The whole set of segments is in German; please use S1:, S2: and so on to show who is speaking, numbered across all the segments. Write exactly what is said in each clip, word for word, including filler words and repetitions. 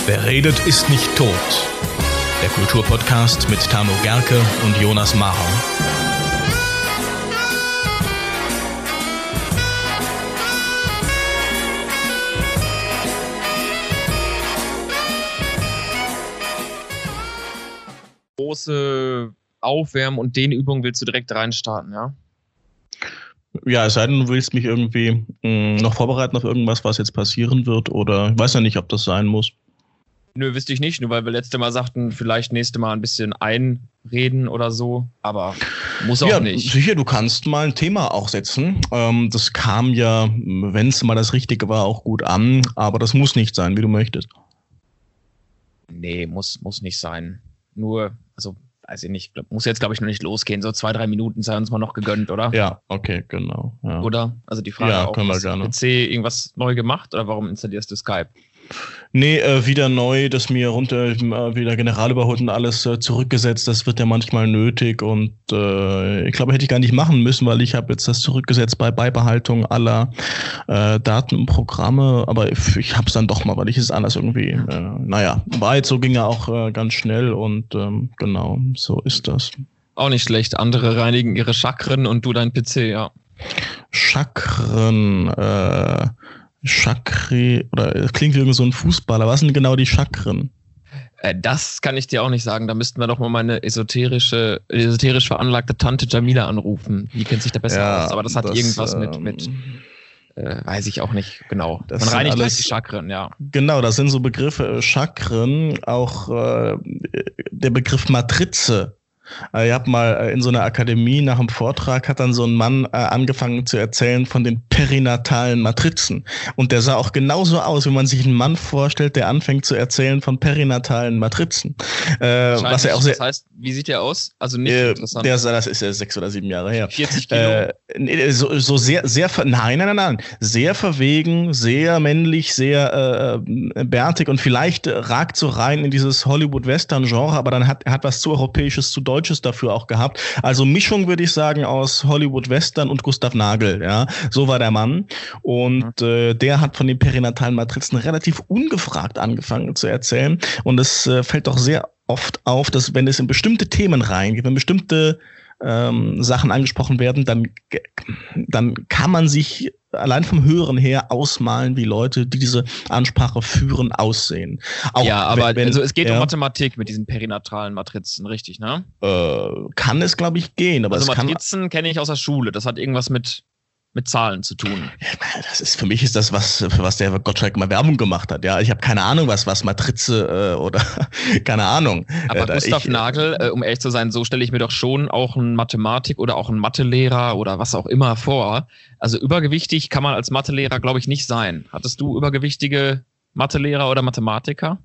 S1: Wer redet, ist nicht tot. Der Kulturpodcast mit Tamo Gerke und Jonas Macher.
S2: Große Aufwärm- und Dehnübung willst du direkt reinstarten, ja?
S3: Ja, es sei denn, du willst mich irgendwie mh, noch vorbereiten auf irgendwas, was jetzt passieren wird, oder ich weiß ja nicht, ob das sein muss.
S2: Nö, wüsste ich nicht, nur weil wir letzte Mal sagten, vielleicht nächste Mal ein bisschen einreden oder so, aber muss auch
S3: ja,
S2: nicht.
S3: Sicher, du kannst mal ein Thema auch setzen. Ähm, das kam ja, wenn es mal das Richtige war, auch gut an, aber das muss nicht sein, wie du möchtest.
S2: Nee, muss, muss nicht sein. Nur, also, weiß ich nicht, muss jetzt, glaube ich, noch nicht losgehen. So zwei, drei Minuten sei uns mal noch gegönnt, oder?
S3: Ja, okay, genau. Ja.
S2: Oder? Also die Frage
S3: ja,
S2: auch,
S3: können wir
S2: hast du
S3: gerne.
S2: P C irgendwas neu gemacht oder warum installierst du Skype?
S3: Nee, äh, wieder neu, das mir runter, äh, wieder General überholt und alles äh, zurückgesetzt. Das wird ja manchmal nötig und äh, ich glaube, hätte ich gar nicht machen müssen, weil ich habe jetzt das zurückgesetzt bei Beibehaltung aller äh, Daten und Programme. Aber ich, ich habe es dann doch mal, weil ich es anders irgendwie, äh, naja, war jetzt so, ging ja auch äh, ganz schnell und ähm, genau, so ist das.
S2: Auch nicht schlecht. Andere reinigen ihre Chakren und du dein P C, ja.
S3: Chakren, äh, Chakri, oder es klingt wie irgend so ein Fußballer. Was sind genau die Chakren?
S2: Äh, das kann ich dir auch nicht sagen. Da müssten wir doch mal meine esoterische, esoterisch veranlagte Tante Jamila anrufen. Die kennt sich da besser
S3: Ja,
S2: aus. Aber das hat
S3: das,
S2: irgendwas
S3: ähm,
S2: mit, mit äh, weiß ich auch nicht genau.
S3: Das
S2: Man
S3: sind
S2: reinigt
S3: alles-
S2: halt die Chakren, ja.
S3: Genau, das sind so Begriffe, äh, Chakren, auch äh, der Begriff Matrize. Äh, Ich habe mal äh, in so einer Akademie nach einem Vortrag hat dann so ein Mann äh, angefangen zu erzählen von den perinatalen Matrizen. Und der sah auch genauso aus, wie man sich einen Mann vorstellt, der anfängt zu erzählen von perinatalen Matrizen. Äh, was er auch sehr,
S2: das heißt, wie sieht der aus? Also nicht
S3: äh,
S2: interessant.
S3: der, das ist ja sechs oder sieben Jahre her.
S2: vierzig Kilo.
S3: Äh, nee, so, so sehr, sehr, ver- nein, nein, nein, nein, sehr verwegen, sehr männlich, sehr äh, bärtig und vielleicht äh, ragt so rein in dieses Hollywood-Western-Genre, aber dann hat er hat was zu Europäisches, zu Deutsches dafür auch gehabt. Also Mischung, würde ich sagen, aus Hollywood-Western und Gustav Nagel, ja, so war der Mann. Und
S2: Mhm.
S3: äh, der hat von den perinatalen Matrizen relativ ungefragt angefangen zu erzählen und es äh, fällt doch sehr oft auf, dass wenn es in bestimmte Themen reingeht, wenn bestimmte ähm, Sachen angesprochen werden, dann, dann kann man sich allein vom Hören her ausmalen, wie Leute, die diese Ansprache führen, aussehen. Auch
S2: ja, aber
S3: wenn, wenn,
S2: also es geht
S3: ja,
S2: um Mathematik mit diesen perinatalen Matrizen, richtig, ne?
S3: äh, kann es, glaube ich, gehen. Aber
S2: Also
S3: es kann,
S2: Matrizen kenne ich aus der Schule. Das hat irgendwas mit, mit Zahlen zu tun.
S3: das ist, für mich ist das was, für was der Gottschalk mal Werbung gemacht hat. Ja, ich habe keine Ahnung, was, was Matrize äh, oder keine Ahnung.
S2: Aber
S3: Äh, da
S2: Gustav
S3: ich,
S2: Nagel, äh, um ehrlich zu sein, so stelle ich mir doch schon auch einen Mathematik- oder auch einen Mathelehrer oder was auch immer vor. Also übergewichtig kann man als Mathelehrer, glaube ich, nicht sein. Hattest du übergewichtige Mathelehrer oder Mathematiker?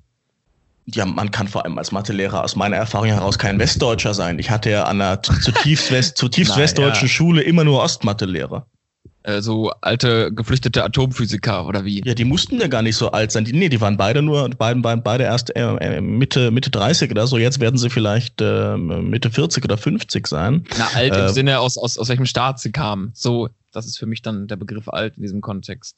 S3: Ja, man kann vor allem als Mathelehrer aus meiner Erfahrung heraus kein Westdeutscher sein. Ich hatte ja an einer zutiefst, West, zutiefst
S2: Nein,
S3: westdeutschen
S2: ja.
S3: Schule immer nur Ostmathelehrer.
S2: Äh, so alte, geflüchtete Atomphysiker oder wie?
S3: Ja, die mussten ja gar nicht so alt sein. Die, nee, die waren beide nur, beide, beide, beide erst äh, äh, Mitte, Mitte dreißig oder so. Jetzt werden sie vielleicht äh, Mitte vierzig oder fünfzig sein.
S2: Na, alt im
S3: Äh,
S2: Sinne, aus, aus, aus welchem Staat sie kamen. So, das ist für mich dann der Begriff alt in diesem Kontext.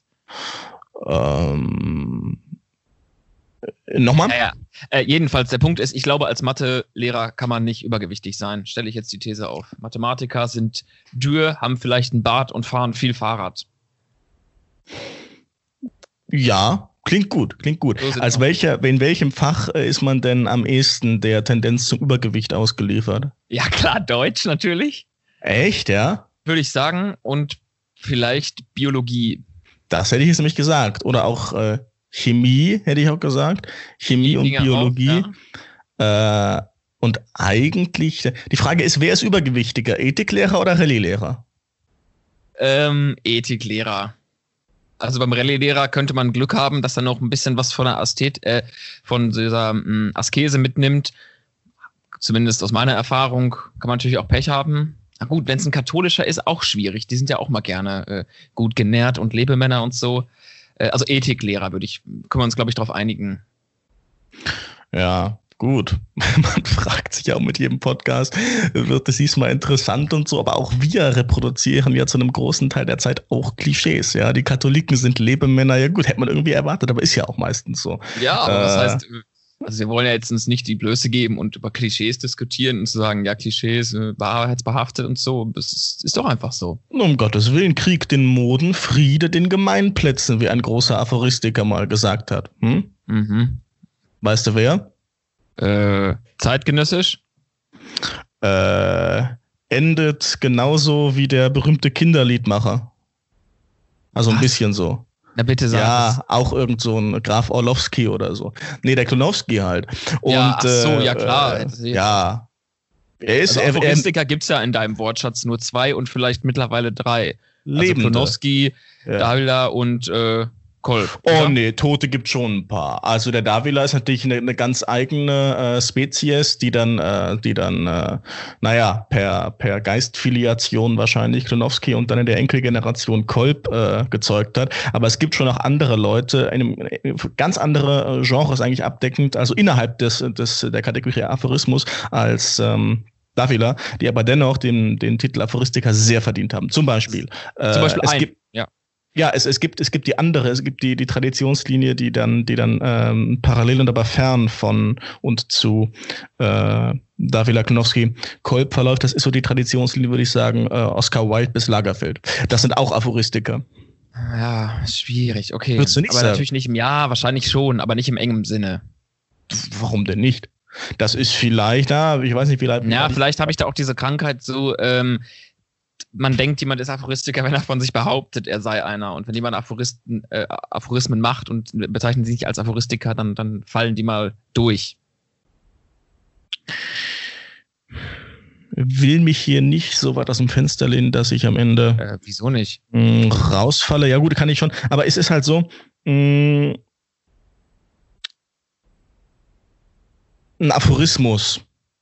S3: Ähm, nochmal?
S2: Naja, äh, jedenfalls, der Punkt ist, ich glaube, als Mathelehrer kann man nicht übergewichtig sein. Stelle ich jetzt die These auf. Mathematiker sind dürr, haben vielleicht einen Bart und fahren viel Fahrrad.
S3: Ja, klingt gut, klingt gut.
S2: So sind
S3: Als
S2: wir.
S3: welcher, in welchem Fach äh, ist man denn am ehesten der Tendenz zum Übergewicht ausgeliefert?
S2: Ja, klar, Deutsch natürlich,
S3: Echt, ja?
S2: würde ich sagen. Und vielleicht Biologie.
S3: Das hätte ich jetzt nämlich gesagt. Oder auch äh, Chemie, hätte ich auch gesagt. Chemie und
S2: Ginge auch,
S3: Biologie.
S2: ja.
S3: Äh, und eigentlich, die Frage ist, wer ist übergewichtiger? Ethiklehrer oder Rallye-Lehrer?
S2: Ähm, Ethiklehrer. Also beim Rallye-Lehrer könnte man Glück haben, dass er noch ein bisschen was von der Astet, äh, von dieser mh, Askese mitnimmt. Zumindest aus meiner Erfahrung kann man natürlich auch Pech haben. Na gut, wenn es ein katholischer ist, auch schwierig. Die sind ja auch mal gerne äh, gut genährt und Lebemänner und so. Äh, also Ethiklehrer würde ich, können wir uns, glaube ich, darauf einigen.
S3: Ja, gut, man fragt sich ja auch mit jedem Podcast, wird es diesmal interessant und so, aber auch wir reproduzieren ja zu einem großen Teil der Zeit auch Klischees, ja. Die Katholiken sind Lebemänner, ja gut, hätte man irgendwie erwartet, aber ist ja auch meistens so.
S2: Ja, aber
S3: äh,
S2: das heißt, also wir wollen ja jetzt uns nicht die Blöße geben und über Klischees diskutieren und zu sagen, ja, Klischees, äh, wahrheitsbehaftet und so, das ist, ist doch einfach so.
S3: Um Gottes Willen, Krieg den Moden, Friede den Gemeinplätzen, wie ein großer Aphoristiker mal gesagt hat. Hm?
S2: Mhm.
S3: Weißt du wer?
S2: Äh, zeitgenössisch?
S3: Äh, endet genauso wie der berühmte Kinderliedmacher. Also ein
S2: Was?
S3: bisschen so.
S2: Na bitte sag
S3: Ja,
S2: es.
S3: auch irgend so ein Graf Orlowski oder so. Nee, der Klonowski halt. Und,
S2: Ja, ach so, ja, klar.
S3: Äh, ja. Er ist
S2: Also
S3: er, er,
S2: Aphoristiker gibt es ja in deinem Wortschatz nur zwei und vielleicht mittlerweile drei.
S3: Lebende.
S2: Also Klonowski,
S3: Ja.
S2: Davila und äh, Kolb.
S3: Oh
S2: oder?
S3: nee, Tote gibt schon ein paar. Also der Davila ist natürlich eine, eine ganz eigene äh, Spezies, die dann, äh, die dann, äh, naja, per, per Geistfiliation wahrscheinlich Klonowski und dann in der Enkelgeneration Kolb äh, gezeugt hat. Aber es gibt schon auch andere Leute, eine, eine ganz andere äh, Genres eigentlich abdeckend, also innerhalb des, des der Kategorie Aphorismus als ähm, Davila, die aber dennoch den, den Titel Aphoristiker sehr verdient haben. Zum Beispiel. Äh,
S2: Zum Beispiel
S3: es
S2: ein.
S3: gibt
S2: Ja.
S3: Ja, es, es gibt es gibt die andere, es gibt die die Traditionslinie, die dann die dann ähm, parallel und aber fern von und zu äh, Davila, Klonowski, Kolb verläuft. Das ist so die Traditionslinie, würde ich sagen, äh, Oscar Wilde bis Lagerfeld. Das sind auch Aphoristiker.
S2: Ja, schwierig, okay.
S3: Würdest du nicht
S2: aber
S3: sagen?
S2: natürlich nicht im Ja, wahrscheinlich schon, aber nicht im engen Sinne.
S3: Warum denn nicht? Das ist vielleicht, ja, ich weiß nicht, vielleicht.
S2: Ja, vielleicht habe ich da auch diese Krankheit so, ähm, man denkt, jemand ist Aphoristiker, wenn er von sich behauptet, er sei einer. Und wenn jemand Aphoristen, äh, Aphorismen macht und bezeichnet sich als Aphoristiker, dann, dann fallen die mal durch.
S3: Will mich hier nicht so weit aus dem Fenster lehnen, dass ich am Ende
S2: Äh, wieso nicht?
S3: mh, rausfalle. Ja gut, kann ich schon. Aber es ist halt so, mh, ein Aphorismus.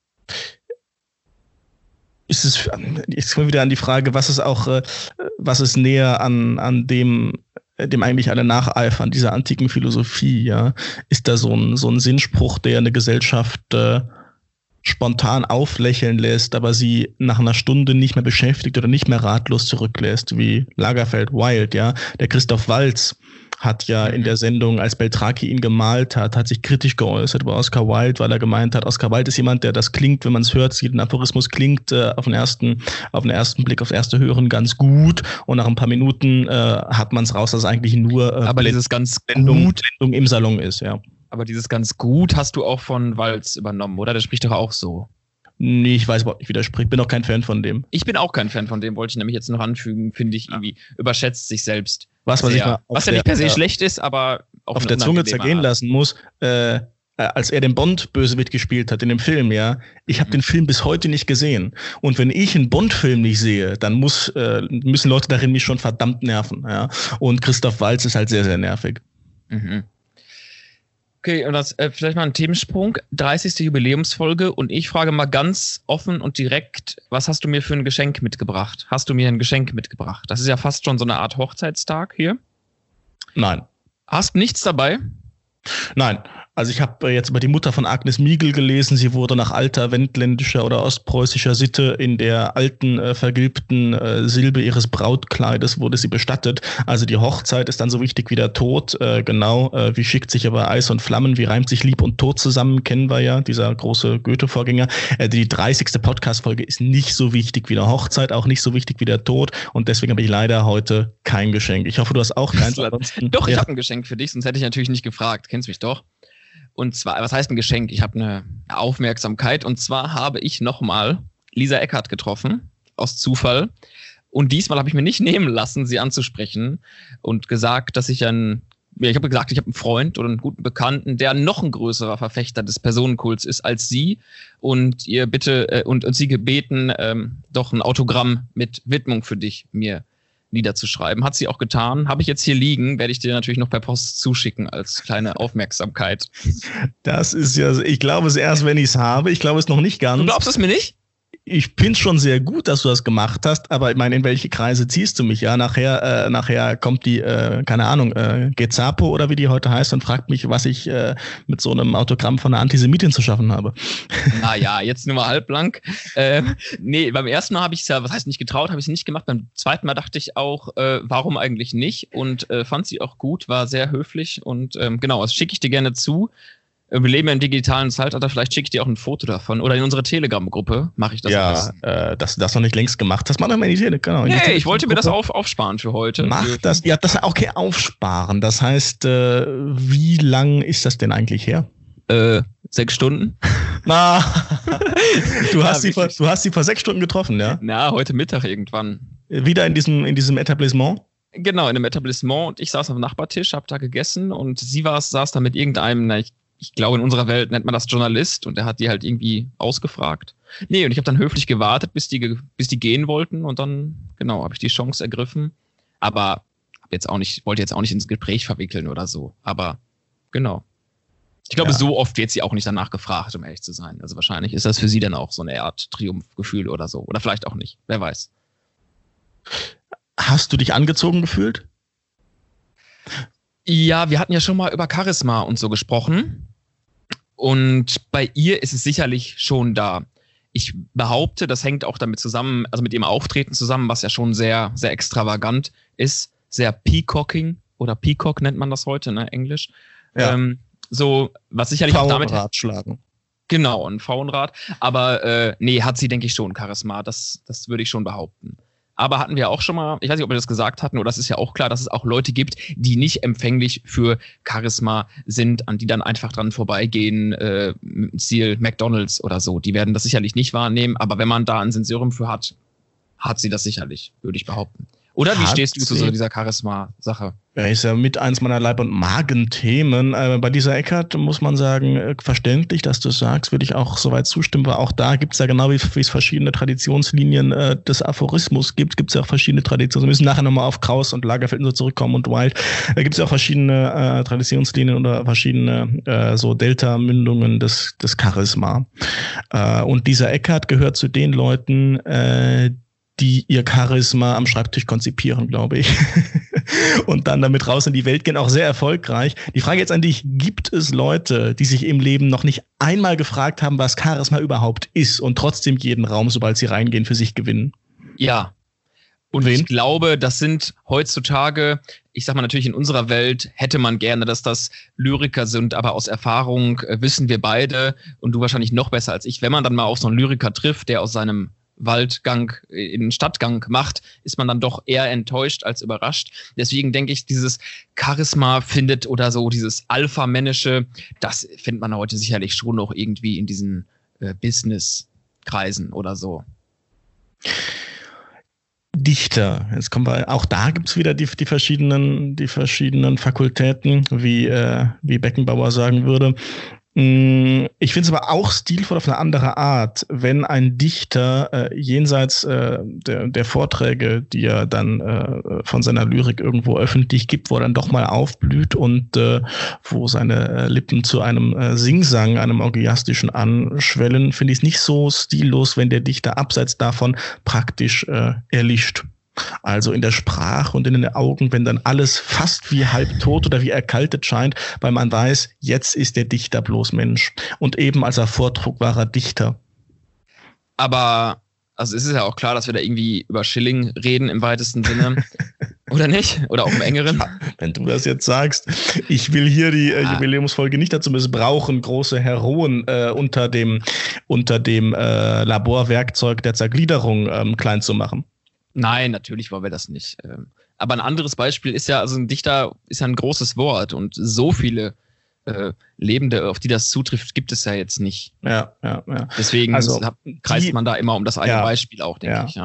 S3: Ist es, jetzt kommen wir wieder an die Frage, was ist auch, äh, was ist näher an, an dem, äh, dem eigentlich alle nacheifern, dieser antiken Philosophie, ja? Ist da so ein, so ein Sinnspruch, der eine Gesellschaft äh, spontan auflächeln lässt, aber sie nach einer Stunde nicht mehr beschäftigt oder nicht mehr ratlos zurücklässt, wie Lagerfeld, Wilde, ja? Der Christoph Waltz hat ja in der Sendung, als Beltraki ihn gemalt hat, hat sich kritisch geäußert über Oscar Wilde, weil er gemeint hat, Oscar Wilde ist jemand, der das klingt, wenn man es hört, ein Aphorismus klingt äh, auf den ersten, auf den ersten Blick, aufs erste Hören ganz gut und nach ein paar Minuten äh, hat man es raus, dass es eigentlich nur äh,
S2: Aber dieses ganz
S3: Blendung,
S2: gut,
S3: Blendung im Salon ist, ja.
S2: aber dieses ganz gut hast du auch von Walz übernommen, oder? Der spricht doch auch so.
S3: Nee, ich weiß überhaupt nicht, wie der spricht. Bin auch kein Fan von dem.
S2: Ich bin auch kein Fan von dem, wollte ich nämlich jetzt noch anfügen, finde ich irgendwie, überschätzt sich selbst.
S3: Was, was
S2: sehr.
S3: ich mal auf
S2: was ja nicht
S3: der-
S2: per se
S3: ja.
S2: schlecht ist, aber auch
S3: auf
S2: eine
S3: der Zunge
S2: unangenehme
S3: zergehen
S2: Art.
S3: lassen muss, äh, äh, als er den Bond-Bösewicht gespielt hat in dem Film, ja, ich habe
S2: Mhm.
S3: den Film bis heute nicht gesehen. Und wenn ich einen Bond-Film nicht sehe, dann muss, äh, müssen Leute darin mich schon verdammt nerven. Ja. Und Christoph Waltz ist halt sehr, sehr nervig.
S2: Mhm. Okay, und das äh, vielleicht mal ein Themensprung. dreißigste Jubiläumsfolge und ich frage mal ganz offen und direkt, was hast du mir für ein Geschenk mitgebracht? Hast du mir ein Geschenk mitgebracht? Das ist ja fast schon so eine Art Hochzeitstag hier.
S3: Nein.
S2: Hast nichts dabei?
S3: Nein. Also ich habe äh, jetzt über die Mutter von Agnes Miegel gelesen. Sie wurde nach alter wendländischer oder ostpreußischer Sitte in der alten, äh, vergilbten äh, Silbe ihres Brautkleides wurde sie bestattet. Also die Hochzeit ist dann so wichtig wie der Tod. Äh, genau, äh, wie schickt sich aber Eis und Flammen, wie reimt sich Lieb und Tod zusammen, kennen wir ja, dieser große Goethe-Vorgänger. Äh, die dreißigste Podcast-Folge ist nicht so wichtig wie eine Hochzeit, auch nicht so wichtig wie der Tod. Und deswegen habe ich leider heute kein Geschenk. Ich hoffe, du hast auch keins. Ansonsten-
S2: Doch, ich
S3: ja.
S2: habe ein Geschenk für dich, sonst hätte ich natürlich nicht gefragt. Kennst mich doch. Und zwar, was heißt ein Geschenk? Ich habe eine Aufmerksamkeit. Und zwar habe ich nochmal Lisa Eckhardt getroffen, aus Zufall. Und diesmal habe ich mir nicht nehmen lassen, sie anzusprechen und gesagt, dass ich ein, ja, ich habe gesagt, ich habe einen Freund oder einen guten Bekannten, der noch ein größerer Verfechter des Personenkults ist als sie. Und ihr bitte, äh, und, und sie gebeten, ähm, doch ein Autogramm mit Widmung für dich mir niederzuschreiben. Hat sie auch getan. Habe ich jetzt hier liegen, werde ich dir natürlich noch per Post zuschicken als kleine Aufmerksamkeit.
S3: Das ist ja, ich glaube es erst, wenn ich es habe. Ich glaube es noch nicht ganz.
S2: Du glaubst es mir nicht?
S3: ich finde es schon sehr gut, dass du das gemacht hast, aber ich meine, in welche Kreise ziehst du mich? Ja, nachher, äh, nachher kommt die, äh, keine Ahnung, äh, Gezapo oder wie die heute heißt und fragt mich, was ich äh, mit so einem Autogramm von einer Antisemitin zu schaffen habe.
S2: Naja, jetzt nur mal halbblank. Äh, nee, beim ersten Mal habe ich es ja, was heißt nicht getraut, habe ich es nicht gemacht. Beim zweiten Mal dachte ich auch, äh, warum eigentlich nicht? Und äh, fand sie auch gut, war sehr höflich und ähm, genau, das schicke ich dir gerne zu. Wir leben ja im digitalen Zeitalter, vielleicht schicke ich dir auch ein Foto davon. Oder in unsere Telegram-Gruppe mache ich das.
S3: Ja, äh, dass du das noch nicht längst gemacht hast. Mach doch mal in die Telegram. Genau,
S2: nee, ich wollte mir das auf, aufsparen für heute.
S3: Mach für das. Ja, das okay, aufsparen. Das heißt, äh, wie lang ist das denn eigentlich her?
S2: Äh, sechs Stunden.
S3: Na, du, hast ja, sie vor, du hast sie vor sechs Stunden getroffen, ja?
S2: Na, heute Mittag irgendwann.
S3: Wieder in diesem, in diesem Etablissement?
S2: Genau, in einem Etablissement. Und ich saß am Nachbartisch, hab da gegessen und sie war, saß da mit irgendeinem, na, ich Ich glaube, in unserer Welt nennt man das Journalist und der hat die halt irgendwie ausgefragt. Nee, und ich habe dann höflich gewartet, bis die, bis die gehen wollten und dann, genau, habe ich die Chance ergriffen. Aber hab jetzt auch nicht, wollte jetzt auch nicht ins Gespräch verwickeln oder so. Aber genau. Ich glaube, ja. So oft wird sie auch nicht danach gefragt, um ehrlich zu sein. Also wahrscheinlich ist das für sie dann auch so eine Art Triumphgefühl oder so. Oder vielleicht auch nicht. Wer weiß.
S3: Hast du dich angezogen gefühlt?
S2: Ja, wir hatten ja schon mal über Charisma und so gesprochen. Und bei ihr ist es sicherlich schon da. Ich behaupte, das hängt auch damit zusammen, also mit ihrem Auftreten zusammen, was ja schon sehr, sehr extravagant ist. Sehr peacocking oder Peacock nennt man das heute, ne, Englisch. Ja. Ähm, so, was sicherlich auch damit...
S3: Faunrad schlagen.
S2: Genau, ein Faunrad. Aber äh, nee, hat sie, denke ich, schon Charisma. Das, das würde ich schon behaupten. Aber hatten wir auch schon mal, ich weiß nicht, ob wir das gesagt hatten, oder das ist ja auch klar, dass es auch Leute gibt, die nicht empfänglich für Charisma sind, an die dann einfach dran vorbeigehen, äh, mit dem Ziel McDonald's oder so. Die werden das sicherlich nicht wahrnehmen, aber wenn man da ein Sensorium für hat, hat sie das sicherlich, würde ich behaupten. Oder wie
S3: hat
S2: stehst du zu so dieser Charisma-Sache?
S3: Ja, ist ja mit eins meiner Leib- und Magenthemen. Äh, bei dieser Eckart muss man sagen, äh, verständlich, dass du es sagst, würde ich auch soweit zustimmen, weil auch da gibt es ja genau, wie, wie es verschiedene Traditionslinien äh, des Aphorismus gibt, gibt es ja auch verschiedene Traditionen. Wir müssen nachher nochmal auf Kraus und Lagerfeld und so zurückkommen und Wilde. Da gibt es ja auch verschiedene äh, Traditionslinien oder verschiedene äh, so Delta-Mündungen des, des Charisma. Äh, und dieser Eckart gehört zu den Leuten, äh, die ihr Charisma am Schreibtisch konzipieren, glaube ich. Und dann damit raus in die Welt gehen, auch sehr erfolgreich. Die Frage jetzt an dich, gibt es Leute, die sich im Leben noch nicht einmal gefragt haben, was Charisma überhaupt ist und trotzdem jeden Raum, sobald sie reingehen, für sich gewinnen?
S2: Ja. Und
S3: Wen?
S2: Ich glaube, das sind heutzutage, ich sag mal natürlich in unserer Welt, hätte man gerne, dass das Lyriker sind, aber aus Erfahrung äh, wissen wir beide und du wahrscheinlich noch besser als ich, wenn man dann mal auf so einen Lyriker trifft, der aus seinem Waldgang in den Stadtgang macht, ist man dann doch eher enttäuscht als überrascht. Deswegen denke ich, dieses Charisma findet oder so dieses Alpha-Männische, das findet man heute sicherlich schon noch irgendwie in diesen äh, Business-Kreisen oder so.
S3: Dichter. Jetzt kommen wir, auch da gibt's wieder die, die verschiedenen, die verschiedenen Fakultäten, wie, äh, wie Beckenbauer sagen würde. Ich finde es aber auch stilvoll auf eine andere Art, wenn ein Dichter äh, jenseits äh, der, der Vorträge, die er dann äh, von seiner Lyrik irgendwo öffentlich gibt, wo er dann doch mal aufblüht und äh, wo seine äh, Lippen zu einem äh, Singsang, einem orgiastischen anschwellen, finde ich es nicht so stillos, wenn der Dichter abseits davon praktisch äh, erlischt. Also in der Sprache und in den Augen, wenn dann alles fast wie halbtot oder wie erkaltet scheint, weil man weiß, jetzt ist der Dichter bloß Mensch. Und eben als er Vordruck war er Dichter.
S2: Aber, also es ist ja auch klar, dass wir da irgendwie über Schilling reden im weitesten Sinne. Oder nicht? Oder auch im engeren?
S3: Ja, wenn du das jetzt sagst, ich will hier die äh, ah. Jubiläumsfolge nicht dazu missbrauchen, große Heroen äh, unter dem, unter dem äh, Laborwerkzeug der Zergliederung ähm, klein zu machen.
S2: Nein, natürlich wollen wir das nicht. Aber ein anderes Beispiel ist ja, also ein Dichter ist ja ein großes Wort und so viele äh, Lebende, auf die das zutrifft, gibt es ja jetzt nicht.
S3: Ja, ja, ja.
S2: Deswegen
S3: also,
S2: kreist
S3: die,
S2: man da immer um das eine
S3: ja,
S2: Beispiel auch, denke
S3: ja.
S2: ich, ja.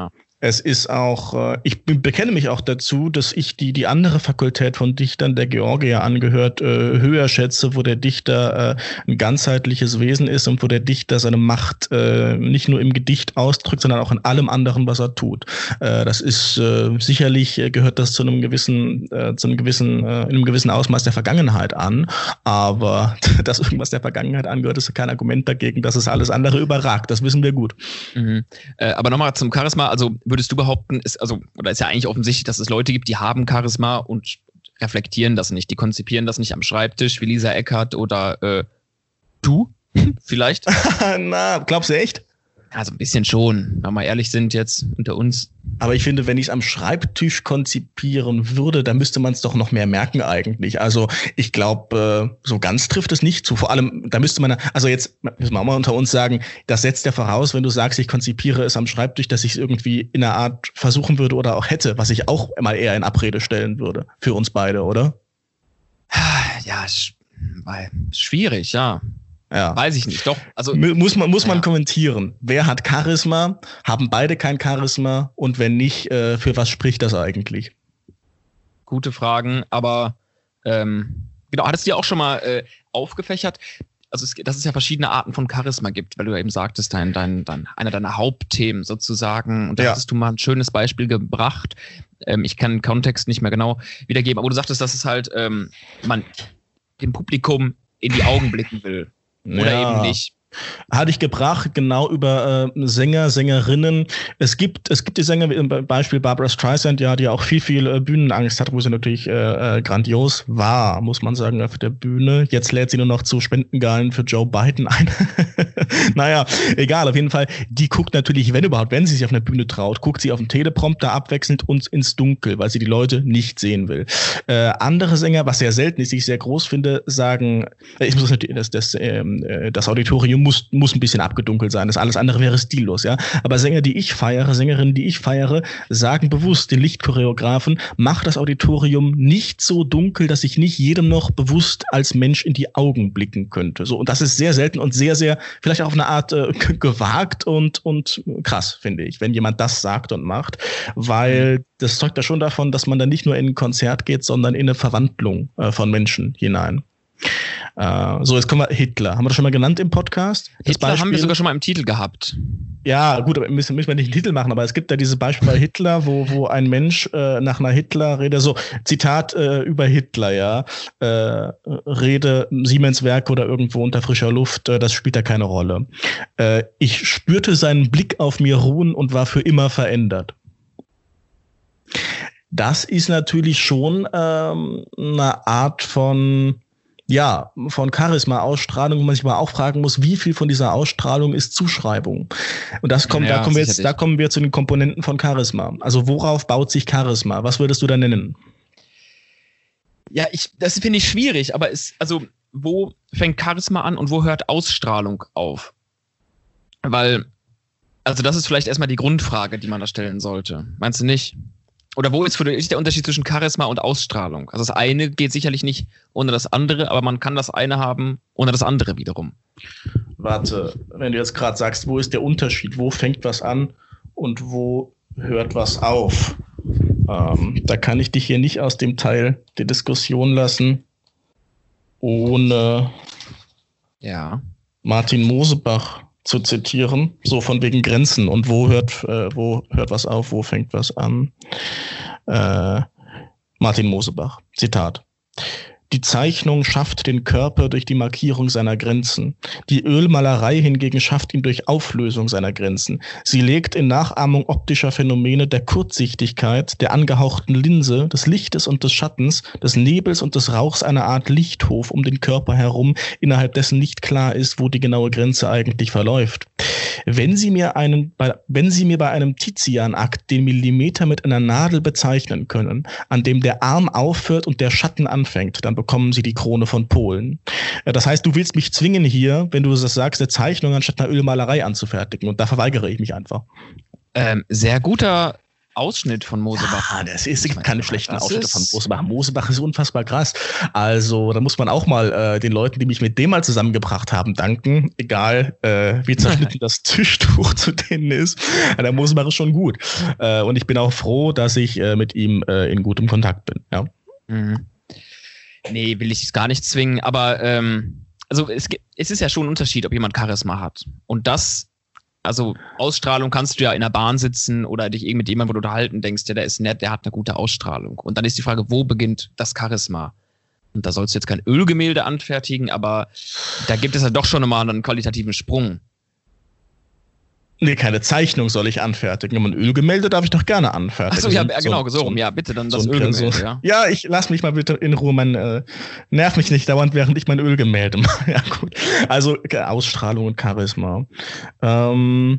S3: Es ist auch, ich bekenne mich auch dazu, dass ich die, die andere Fakultät von Dichtern, der Georgier angehört, höher schätze, wo der Dichter ein ganzheitliches Wesen ist und wo der Dichter seine Macht nicht nur im Gedicht ausdrückt, sondern auch in allem anderen, was er tut. Das ist sicherlich, gehört das zu einem gewissen, zu einem gewissen, in einem gewissen Ausmaß der Vergangenheit an, aber dass irgendwas der Vergangenheit angehört, ist kein Argument dagegen, dass es alles andere überragt. Das wissen wir gut.
S2: Mhm. Äh, aber nochmal zum Charisma, also würdest du behaupten, ist, also, oder ist ja eigentlich offensichtlich, dass es Leute gibt, die haben Charisma und reflektieren das nicht, die konzipieren das nicht am Schreibtisch, wie Lisa Eckert oder äh, du vielleicht?
S3: Na, glaubst du echt?
S2: Also ein bisschen schon, wenn wir mal ehrlich sind jetzt unter uns.
S3: Aber ich finde, wenn ich es am Schreibtisch konzipieren würde, dann müsste man es doch noch mehr merken eigentlich. Also ich glaube, äh, so ganz trifft es nicht zu. Vor allem, da müsste man, also jetzt müssen wir auch mal unter uns sagen, das setzt ja voraus, wenn du sagst, ich konzipiere es am Schreibtisch, dass ich es irgendwie in einer Art versuchen würde oder auch hätte, was ich auch mal eher in Abrede stellen würde. Für uns beide, oder?
S2: Ja, sch- weil, schwierig, ja.
S3: Ja.
S2: Weiß ich nicht, doch. Also,
S3: muss man, muss man
S2: ja.
S3: kommentieren. Wer hat Charisma? Haben beide kein Charisma? Und wenn nicht, äh, für was spricht das eigentlich?
S2: Gute Fragen, aber ähm, genau, hattest du ja auch schon mal äh, aufgefächert, also es, dass es ja verschiedene Arten von Charisma gibt, weil du ja eben sagtest, dein, dein, dein, einer deiner Hauptthemen sozusagen, und da
S3: Ja.
S2: hattest du mal ein schönes Beispiel gebracht. Ähm, ich kann den Kontext nicht mehr genau wiedergeben, aber du sagtest, dass es halt ähm, man dem Publikum in die Augen blicken will. Oder
S3: Ja.
S2: eben nicht.
S3: Hatte ich gebracht, genau über äh, Sänger, Sängerinnen. Es gibt, es gibt die Sänger, wie zum Beispiel Barbra Streisand, ja, die ja auch viel, viel äh, Bühnenangst hat, wo sie natürlich äh, äh, grandios war, muss man sagen, auf der Bühne. Jetzt lädt sie nur noch zu Spendengalen für Joe Biden ein. Naja, egal, auf jeden Fall. Die guckt natürlich, wenn überhaupt, wenn sie sich auf einer Bühne traut, guckt sie auf den Teleprompter abwechselnd und ins Dunkel, weil sie die Leute nicht sehen will. Äh, andere Sänger, was sehr selten ist, die ich sehr groß finde, sagen, äh, ich muss natürlich, das, das, äh, das Auditorium muss, muss ein bisschen abgedunkelt sein. Das alles andere wäre stillos, ja. Aber Sänger, die ich feiere, Sängerinnen, die ich feiere, sagen bewusst den Lichtchoreografen, mach das Auditorium nicht so dunkel, dass ich nicht jedem noch bewusst als Mensch in die Augen blicken könnte. So, und das ist sehr selten und sehr, sehr, vielleicht auch auf eine Art äh, gewagt und, und krass, finde ich, wenn jemand das sagt und macht, weil das zeugt ja schon davon, dass man dann nicht nur in ein Konzert geht, sondern in eine Verwandlung äh, von Menschen hinein. Uh, so, jetzt kommen wir Hitler. Haben wir das schon mal genannt im Podcast? Das
S2: Hitler
S3: Beispiel,
S2: haben wir sogar schon mal im Titel gehabt.
S3: Ja, gut, aber müssen, müssen wir nicht einen Titel machen, aber es gibt ja dieses Beispiel bei Hitler, wo, wo ein Mensch äh, nach einer Hitler-Rede, so, Zitat äh, über Hitler, ja, äh, Rede Siemens Werk oder irgendwo unter frischer Luft, äh, das spielt da keine Rolle. Äh, ich spürte seinen Blick auf mir ruhen und war für immer verändert. Das ist natürlich schon ähm, eine Art von Ja, von Charisma, Ausstrahlung, wo man sich mal auch fragen muss, wie viel von dieser Ausstrahlung ist Zuschreibung? Und das kommt,
S2: Ja,
S3: da kommen wir jetzt,
S2: sicherlich.
S3: da kommen wir zu den Komponenten von Charisma. Also worauf baut sich Charisma? Was würdest du da nennen?
S2: Ja, ich, das finde ich schwierig, aber es, also, wo fängt Charisma an und wo hört Ausstrahlung auf? Weil, also das ist vielleicht erstmal die Grundfrage, die man da stellen sollte. Meinst du nicht? Oder wo ist für dich der Unterschied zwischen Charisma und Ausstrahlung? Also das eine geht sicherlich nicht ohne das andere, aber man kann das eine haben ohne das andere wiederum.
S3: Warte, wenn du jetzt gerade sagst, wo ist der Unterschied? Wo fängt was an und wo hört was auf? Ähm, da kann ich dich hier nicht aus dem Teil der Diskussion lassen, ohne
S2: Ja.
S3: Martin Mosebach zu zitieren, so von wegen Grenzen und wo hört, äh, wo hört was auf, wo fängt was an. Äh, Martin Mosebach, Zitat. Die Zeichnung schafft den Körper durch die Markierung seiner Grenzen. Die Ölmalerei hingegen schafft ihn durch Auflösung seiner Grenzen. Sie legt in Nachahmung optischer Phänomene der Kurzsichtigkeit, der angehauchten Linse, des Lichtes und des Schattens, des Nebels und des Rauchs eine Art Lichthof um den Körper herum, innerhalb dessen nicht klar ist, wo die genaue Grenze eigentlich verläuft. Wenn Sie mir einen, bei, wenn Sie mir bei einem Tizian-Akt den Millimeter mit einer Nadel bezeichnen können, an dem der Arm aufhört und der Schatten anfängt, dann bekommen Sie die Krone von Polen. Das heißt, du willst mich zwingen hier, wenn du das sagst, eine Zeichnung anstatt einer Ölmalerei anzufertigen. Und da verweigere ich mich einfach.
S2: Ähm, sehr guter Ausschnitt von Mosebach.
S3: Ja, das ist, es gibt keine schlechten
S2: das
S3: Ausschnitte
S2: ist-
S3: von Mosebach. Mosebach ist unfassbar krass. Also, da muss man auch mal äh, den Leuten, die mich mit dem mal zusammengebracht haben, danken. Egal, äh, wie zerschnitten das Tischtuch zu denen ist. Ja, der Mosebach ist schon gut. Äh, und ich bin auch froh, dass ich äh, mit ihm äh, in gutem Kontakt bin. Ja.
S2: Mhm. Nee, will ich gar nicht zwingen, aber ähm, also es, gibt- es ist ja schon ein Unterschied, ob jemand Charisma hat. Und das, also Ausstrahlung kannst du ja in der Bahn sitzen oder dich irgendwie mit jemandem unterhalten, denkst, ja, der ist nett, der hat eine gute Ausstrahlung. Und dann ist die Frage, wo beginnt das Charisma? Und da sollst du jetzt kein Ölgemälde anfertigen, aber da gibt es ja doch schon mal einen qualitativen Sprung.
S3: Nee, keine Zeichnung soll ich anfertigen. Aber ein Ölgemälde darf ich doch gerne anfertigen.
S2: Achso, ja,
S3: So-
S2: genau, so
S3: so-
S2: rum. Ja, bitte dann
S3: so
S2: das
S3: ein-
S2: Ölgemälde,
S3: so-
S2: ja.
S3: Ja, ich lass mich mal bitte in Ruhe, mein, äh, nerv mich nicht dauernd, während ich mein Ölgemälde mache. Ja, gut. Also äh, Ausstrahlung und Charisma. Ähm,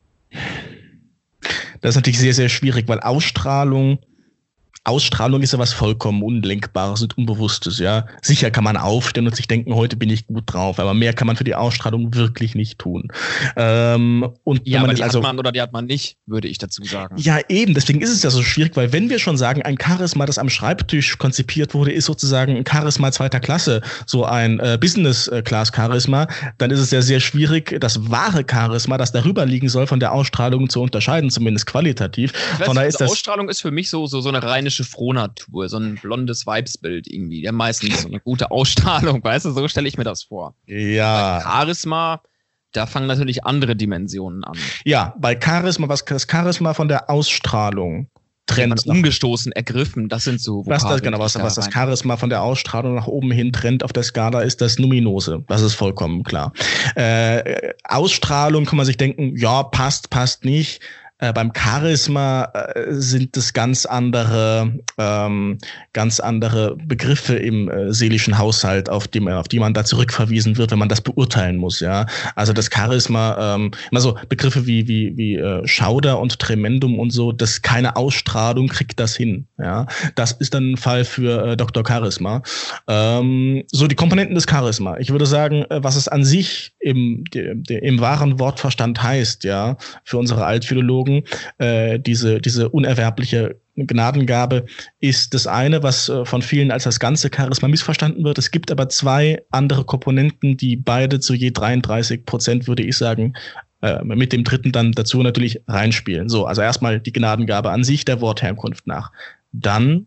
S3: das ist natürlich sehr, sehr schwierig, weil Ausstrahlung, Ausstrahlung ist ja was vollkommen Unlenkbares und Unbewusstes, ja. Sicher kann man aufstehen und sich denken, heute bin ich gut drauf, aber mehr kann man für die Ausstrahlung wirklich nicht tun. Ähm, und
S2: Ja,
S3: wenn man
S2: aber
S3: das
S2: die
S3: also
S2: hat man oder die hat man nicht, würde ich dazu sagen.
S3: ja, eben, deswegen ist es ja so schwierig, weil wenn wir schon sagen, ein Charisma, das am Schreibtisch konzipiert wurde, ist sozusagen ein Charisma zweiter Klasse, so ein äh, Business-Class-Charisma, dann ist es ja sehr schwierig, das wahre Charisma, das darüber liegen soll, von der Ausstrahlung zu unterscheiden, zumindest qualitativ.
S2: Ich weiß,
S3: Von daher
S2: also
S3: ist das
S2: Ausstrahlung ist für mich so, so, so eine rheinische Frohnatur, so ein blondes Weibsbild irgendwie. Ja, meistens so eine gute Ausstrahlung, weißt du, so stelle ich mir das vor. Bei
S3: ja,
S2: Charisma, da fangen natürlich andere Dimensionen an.
S3: ja, bei Charisma, was das Charisma von der Ausstrahlung
S2: Wenn man
S3: trennt. nach-
S2: umgestoßen, ergriffen, das sind so
S3: Was das,
S2: Vokabeln,
S3: genau, was,
S2: die
S3: was
S2: da
S3: das
S2: rein-
S3: Charisma von der Ausstrahlung nach oben hin trennt auf der Skala ist das Numinose. Das ist vollkommen klar. Äh, Ausstrahlung kann man sich denken, ja, passt, passt nicht. Äh, beim Charisma äh, sind es ganz andere, ähm, ganz andere Begriffe im äh, seelischen Haushalt, auf die, man- auf die man da zurückverwiesen wird, wenn man das beurteilen muss. Ja, also das Charisma, ähm, also Begriffe wie wie wie äh, Schauder und Tremendum und so, das keine Ausstrahlung kriegt das hin. Ja, das ist dann ein Fall für äh, Doktor Charisma. Ähm, so die Komponenten des Charisma. Ich würde sagen, äh, was es an sich im de, de, im wahren Wortverstand heißt, ja, für unsere Altphilologen, äh, diese diese unerwerbliche Gnadengabe ist das eine, was äh, von vielen als das ganze Charisma missverstanden wird. Es gibt aber zwei andere Komponenten, die beide zu je dreiunddreißig Prozent, würde ich sagen, äh, mit dem dritten dann dazu natürlich reinspielen. So, also erstmal die Gnadengabe an sich der Wortherkunft nach. Dann,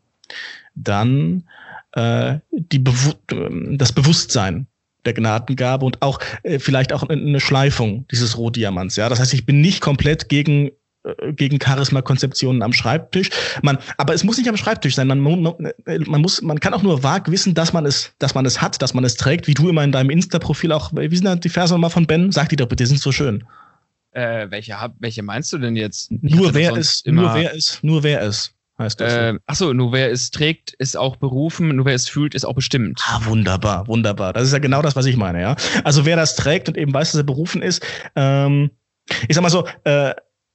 S3: dann äh, die Bewu das Bewusstsein der Gnadengabe und auch äh, vielleicht auch eine Schleifung dieses Rohdiamants. Ja, das heißt, ich bin nicht komplett gegen äh, gegen Charisma-Konzeptionen am Schreibtisch. Man, aber es muss nicht am Schreibtisch sein. Man, man, man muss, man kann auch nur vag wissen, dass man es, dass man es hat, dass man es trägt, wie du immer in deinem Insta-Profil auch. Wie sind da die Verse nochmal von Ben? Sag die doch bitte, die sind so schön.
S2: Äh, welche, hab, welche meinst du denn jetzt? Ich
S3: Nur
S2: hatte
S3: wer
S2: sonst
S3: es,
S2: immer,
S3: nur wer es, nur wer es heißt das.
S2: Äh, achso, nur wer es trägt, ist auch berufen, nur wer es fühlt, ist auch bestimmt.
S3: Ah, wunderbar, wunderbar. Das ist ja genau das, was ich meine, ja. Also wer das trägt und eben weiß, dass er berufen ist, ähm, ich sag mal so, äh,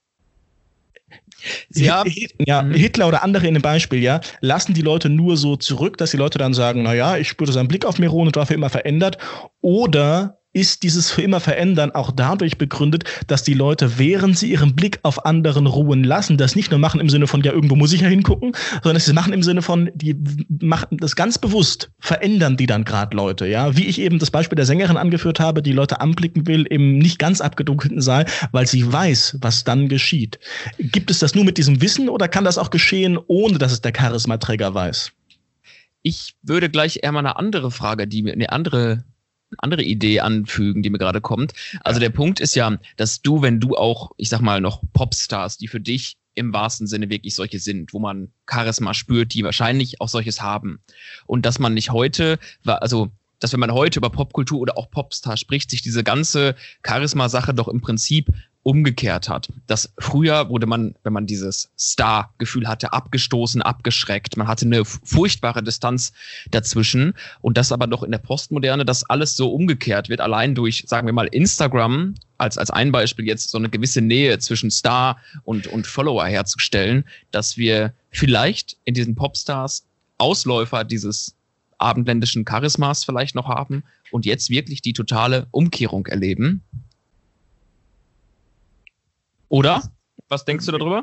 S2: Ja.
S3: Hit- ja,
S2: Mhm.
S3: Hitler oder andere in dem Beispiel, ja, lassen die Leute nur so zurück, dass die Leute dann sagen, na ja, ich spüre seinen Blick auf mir ruhen und war für immer verändert. Oder ist dieses für immer verändern auch dadurch begründet, dass die Leute, während sie ihren Blick auf anderen ruhen lassen, das nicht nur machen im Sinne von, ja, irgendwo muss ich ja hingucken, sondern dass sie machen im Sinne von, die machen das ganz bewusst, verändern die dann gerade Leute, ja. Wie ich eben das Beispiel der Sängerin angeführt habe, die Leute anblicken will im nicht ganz abgedunkelten Saal, weil sie weiß, was dann geschieht. Gibt es das nur mit diesem Wissen oder kann das auch geschehen, ohne dass es der Charismaträger weiß?
S2: Ich würde gleich eher mal eine andere Frage, die mir eine andere andere Idee anfügen, die mir gerade kommt. Also der Punkt ist ja, dass du, wenn du auch, ich sag mal, noch Popstars, die für dich im wahrsten Sinne wirklich solche sind, wo man Charisma spürt, die wahrscheinlich auch solches haben. Und dass man nicht heute, also dass wenn man heute über Popkultur oder auch Popstar spricht, sich diese ganze Charisma-Sache doch im Prinzip umgekehrt hat. Dass früher wurde man, wenn man dieses Star-Gefühl hatte, abgestoßen, abgeschreckt. Man hatte eine furchtbare Distanz dazwischen. Und das aber doch in der Postmoderne, dass alles so umgekehrt wird, allein durch, sagen wir mal, Instagram, als, als ein Beispiel jetzt so eine gewisse Nähe zwischen Star und, und Follower herzustellen, dass wir vielleicht in diesen Popstars Ausläufer dieses abendländischen Charismas vielleicht noch haben und jetzt wirklich die totale Umkehrung erleben. Oder? Was denkst du darüber?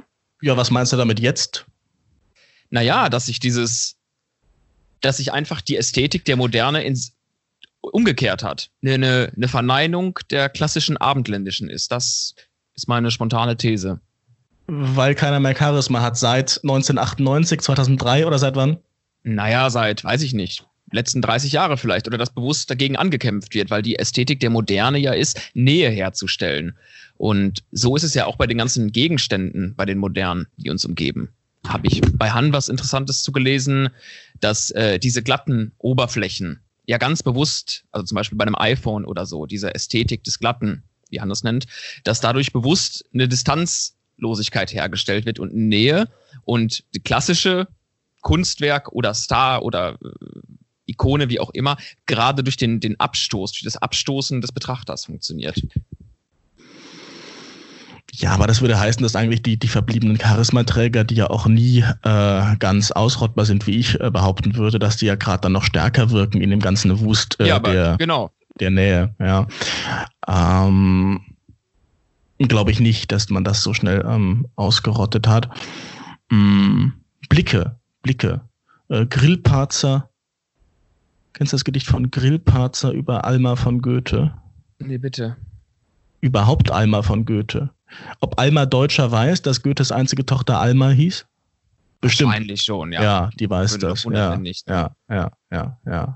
S3: Ja, was meinst du damit jetzt?
S2: Naja, dass sich dieses, dass sich einfach die Ästhetik der Moderne ins umgekehrt hat. Eine, eine Verneinung der klassischen Abendländischen ist. Das ist meine spontane These.
S3: Weil keiner mehr Charisma hat seit neunzehnhundertachtundneunzig, zweitausenddrei oder seit wann?
S2: Naja, seit, weiß ich nicht, letzten dreißig Jahre vielleicht. Oder dass bewusst dagegen angekämpft wird, weil die Ästhetik der Moderne ja ist, Nähe herzustellen. Und so ist es ja auch bei den ganzen Gegenständen, bei den Modernen, die uns umgeben. Habe ich bei Han was Interessantes zugelesen, dass äh, diese glatten Oberflächen ja ganz bewusst, also zum Beispiel bei einem iPhone oder so, diese Ästhetik des Glatten, wie Han das nennt, dass dadurch bewusst eine Distanzlosigkeit hergestellt wird und Nähe und die klassische Kunstwerk oder Star oder äh, Ikone, wie auch immer, gerade durch den, den Abstoß, durch das Abstoßen des Betrachters funktioniert.
S3: Ja, aber das würde heißen, dass eigentlich die, die verbliebenen Charismaträger, die ja auch nie äh, ganz ausrottbar sind, wie ich äh, behaupten würde, dass die ja gerade dann noch stärker wirken in dem ganzen Wust äh,
S2: ja, aber,
S3: der,
S2: genau.
S3: der Nähe. Ja. Ähm, glaube ich nicht, dass man das so schnell ähm, ausgerottet hat. Mm, Blicke, Blicke. Äh, Grillparzer. Kennst du das Gedicht von Grillparzer über Alma von Goethe?
S2: Nee, bitte.
S3: Überhaupt Alma von Goethe. Ob Alma Deutscher weiß, dass Goethes einzige Tochter Alma hieß? Bestimmt.
S2: Wahrscheinlich schon, ja.
S3: Ja, die weiß
S2: Würde
S3: das.
S2: wundern,
S3: Ja,
S2: wenn nicht.
S3: ja, ja, ja, ja.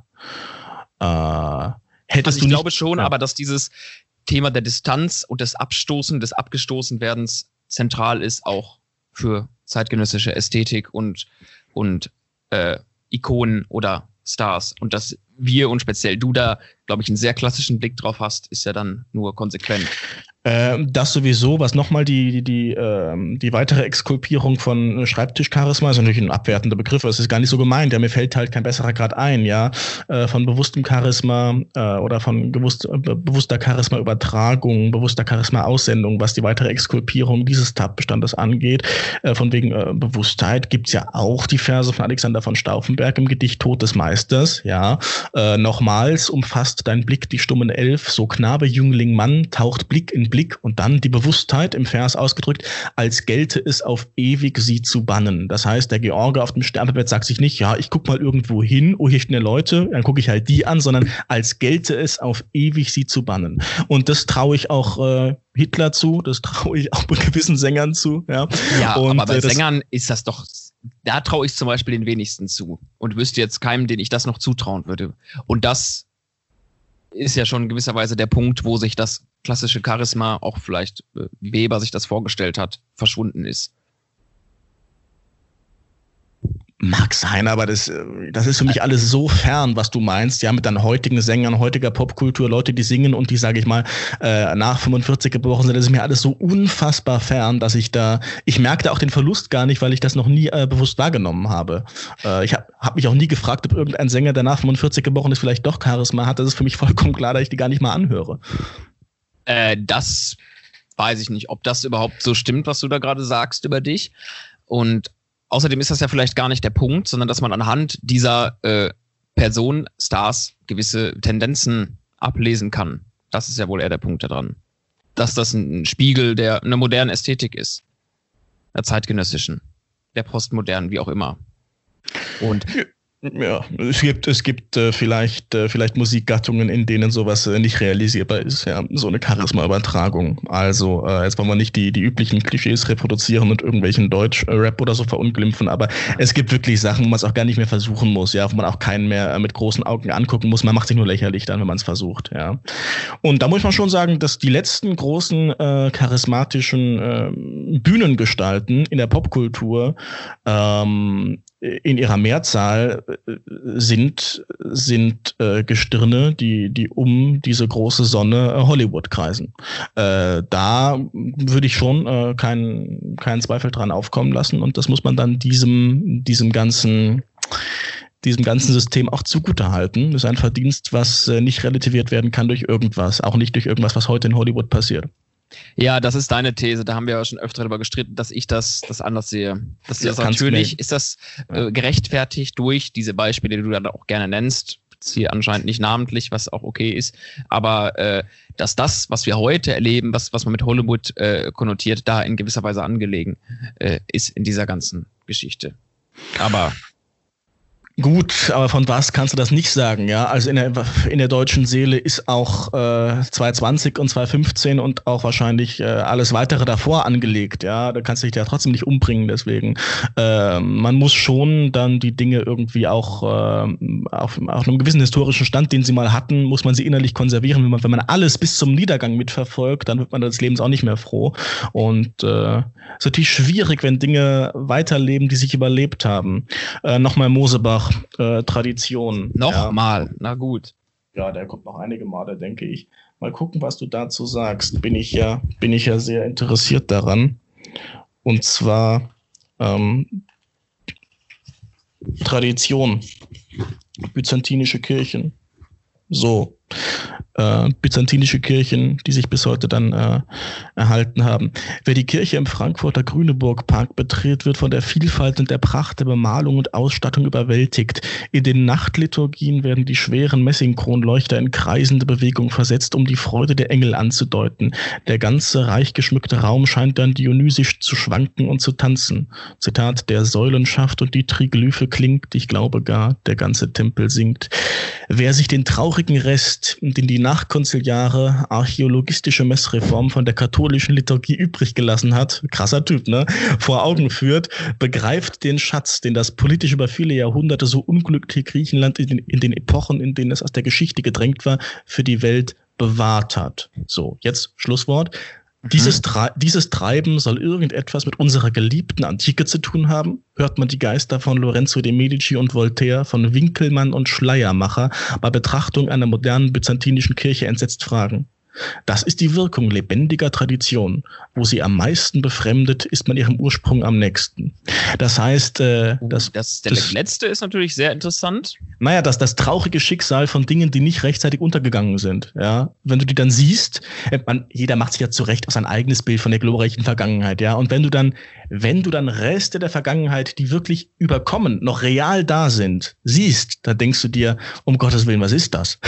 S3: Äh, hättest
S2: Also ich
S3: du
S2: glaube
S3: nicht,
S2: schon,
S3: ja.
S2: aber dass dieses Thema der Distanz und des Abstoßen, des Abgestoßenwerdens zentral ist, auch für zeitgenössische Ästhetik und, und äh, Ikonen oder Stars. Und dass wir und speziell du da, glaube ich, einen sehr klassischen Blick drauf hast, ist ja dann nur konsequent.
S3: Ähm, das sowieso, was nochmal die, die, die, ähm, die weitere Exkulpierung von Schreibtischcharisma ist natürlich ein abwertender Begriff, das ist gar nicht so gemeint, ja, mir fällt halt kein besserer Grad ein, ja, äh, von bewusstem Charisma äh, oder von gewusst, äh, bewusster Charisma-Übertragung, bewusster Charisma-Aussendung, was die weitere Exkulpierung dieses Tatbestandes angeht, äh, von wegen äh, Bewusstheit gibt's ja auch die Verse von Alexander von Stauffenberg im Gedicht Tod des Meisters, ja, äh, nochmals umfasst dein Blick die stummen Elf, so Knabe, Jüngling, Mann, taucht Blick in Blick und dann die Bewusstheit im Vers ausgedrückt, als gelte es auf ewig sie zu bannen. Das heißt, der George auf dem Sterbebett sagt sich nicht, ja, ich guck mal irgendwo hin, oh, hier stehen Leute, dann gucke ich halt die an, sondern als gelte es auf ewig sie zu bannen. Und das traue ich auch äh, Hitler zu, das traue ich auch bei gewissen Sängern zu. Ja,
S2: ja
S3: und,
S2: aber bei
S3: äh, das,
S2: Sängern ist das doch, da traue ich zum Beispiel den wenigsten zu und wüsste jetzt keinem, den ich das noch zutrauen würde. Und das ist ja schon in gewisser Weise der Punkt, wo sich das klassische Charisma, auch vielleicht wie Weber sich das vorgestellt hat, verschwunden ist.
S3: Mag sein, aber das, das ist für mich alles so fern, was du meinst, ja, mit deinen heutigen Sängern, heutiger Popkultur, Leute, die singen und die, sage ich mal, äh, nach fünfundvierzig geboren sind, das ist mir alles so unfassbar fern, dass ich da, ich merke da auch den Verlust gar nicht, weil ich das noch nie äh, bewusst wahrgenommen habe. Äh, ich habe hab mich auch nie gefragt, ob irgendein Sänger, der nach fünfundvierzig geboren ist, vielleicht doch Charisma hat. Das ist für mich vollkommen klar, dass ich die gar nicht mal anhöre.
S2: Äh, das weiß ich nicht, ob das überhaupt so stimmt, was du da gerade sagst über dich. Und außerdem ist das ja vielleicht gar nicht der Punkt, sondern dass man anhand dieser äh, Person, Stars, gewisse Tendenzen ablesen kann. Das ist ja wohl eher der Punkt daran. Dass das ein Spiegel der einer modernen Ästhetik ist. Der zeitgenössischen, der postmodernen, wie auch immer. Und
S3: ja, es gibt, es gibt äh, vielleicht, äh, vielleicht Musikgattungen, in denen sowas äh, nicht realisierbar ist, ja, so eine Charisma-Übertragung. Also, äh, jetzt wollen wir nicht die, die üblichen Klischees reproduzieren und irgendwelchen Deutsch-Rap oder so verunglimpfen, aber es gibt wirklich Sachen, wo man es auch gar nicht mehr versuchen muss, ja, wo man auch keinen mehr äh, mit großen Augen angucken muss, man macht sich nur lächerlich dann, wenn man es versucht, ja. Und da muss man schon sagen, dass die letzten großen äh, charismatischen äh, Bühnengestalten in der Popkultur ähm, in ihrer Mehrzahl sind, sind äh, Gestirne, die, die um diese große Sonne äh, Hollywood kreisen. Äh, da würde ich schon äh, keinen keinen Zweifel dran aufkommen lassen und das muss man dann diesem, diesem ganzen diesem ganzen System auch zugutehalten. Das ist ein Verdienst, was äh, nicht relativiert werden kann durch irgendwas, auch nicht durch irgendwas, was heute in Hollywood passiert.
S2: ja, das ist deine These. Da haben wir ja schon öfter darüber gestritten, dass ich das, das anders sehe. Das
S3: Ja,
S2: ist
S3: kannst
S2: natürlich,
S3: mir-
S2: ist das äh, gerechtfertigt durch diese Beispiele, die du dann auch gerne nennst, jetzt hier anscheinend nicht namentlich, was auch okay ist, aber äh, dass das, was wir heute erleben, was, was man mit Hollywood äh, konnotiert, da in gewisser Weise angelegen äh, ist in dieser ganzen Geschichte. Aber
S3: gut, aber von was kannst du das nicht sagen, ja? Also in der, in der deutschen Seele ist auch äh, zwanzig zwanzig und zwanzig fünfzehn und auch wahrscheinlich äh, alles weitere davor angelegt, ja? Da kannst du dich ja trotzdem nicht umbringen, deswegen. Äh, man muss schon dann die Dinge irgendwie auch äh, auf, auf einem gewissen historischen Stand, den sie mal hatten, muss man sie innerlich konservieren. Wenn man, wenn man alles bis zum Niedergang mitverfolgt, dann wird man des Lebens auch nicht mehr froh. Und äh, es ist natürlich schwierig, wenn Dinge weiterleben, die sich überlebt haben. Äh, Nochmal Mosebach. Äh, Tradition.
S2: Nochmal,
S3: ja.
S2: Na gut.
S3: Ja, der kommt noch einige Male, denke ich. Mal gucken, was du dazu sagst. Bin ich ja, bin ich ja sehr interessiert daran. Und zwar ähm, Tradition. Byzantinische Kirchen. So. Äh, byzantinische Kirchen, die sich bis heute dann äh, erhalten haben. Wer die Kirche im Frankfurter Grüneburg-Park betritt, wird von der Vielfalt und der Pracht der Bemalung und Ausstattung überwältigt. In den Nachtliturgien werden die schweren Messingkronleuchter in kreisende Bewegung versetzt, um die Freude der Engel anzudeuten. Der ganze reich geschmückte Raum scheint dann dionysisch zu schwanken und zu tanzen. Zitat, der Säulenschaft und die Triglyphe klingt, ich glaube gar, der ganze Tempel singt. Wer sich den traurigen Rest, den die nachkonziliare archäologistische Messreform von der katholischen Liturgie übrig gelassen hat, krasser Typ, ne, vor Augen führt, begreift den Schatz, den das politisch über viele Jahrhunderte so unglückliche Griechenland in den, in den Epochen, in denen es aus der Geschichte gedrängt war, für die Welt bewahrt hat. So, jetzt Schlusswort. Dieses, Tre- dieses Treiben soll irgendetwas mit unserer geliebten Antike zu tun haben? Hört man die Geister von Lorenzo de Medici und Voltaire, von Winkelmann und Schleiermacher bei Betrachtung einer modernen byzantinischen Kirche entsetzt fragen. Das ist die Wirkung lebendiger Tradition. Wo sie am meisten befremdet, ist man ihrem Ursprung am nächsten. Das heißt, äh, das,
S2: das, der
S3: das
S2: letzte ist natürlich sehr interessant.
S3: Naja, das, das traurige Schicksal von Dingen, die nicht rechtzeitig untergegangen sind. Ja, wenn du die dann siehst, man, jeder macht sich ja zurecht auf sein eigenes Bild von der glorreichen Vergangenheit. Ja, und wenn du dann, wenn du dann Reste der Vergangenheit, die wirklich überkommen, noch real da sind, siehst, da denkst du dir, um Gottes Willen, was ist das?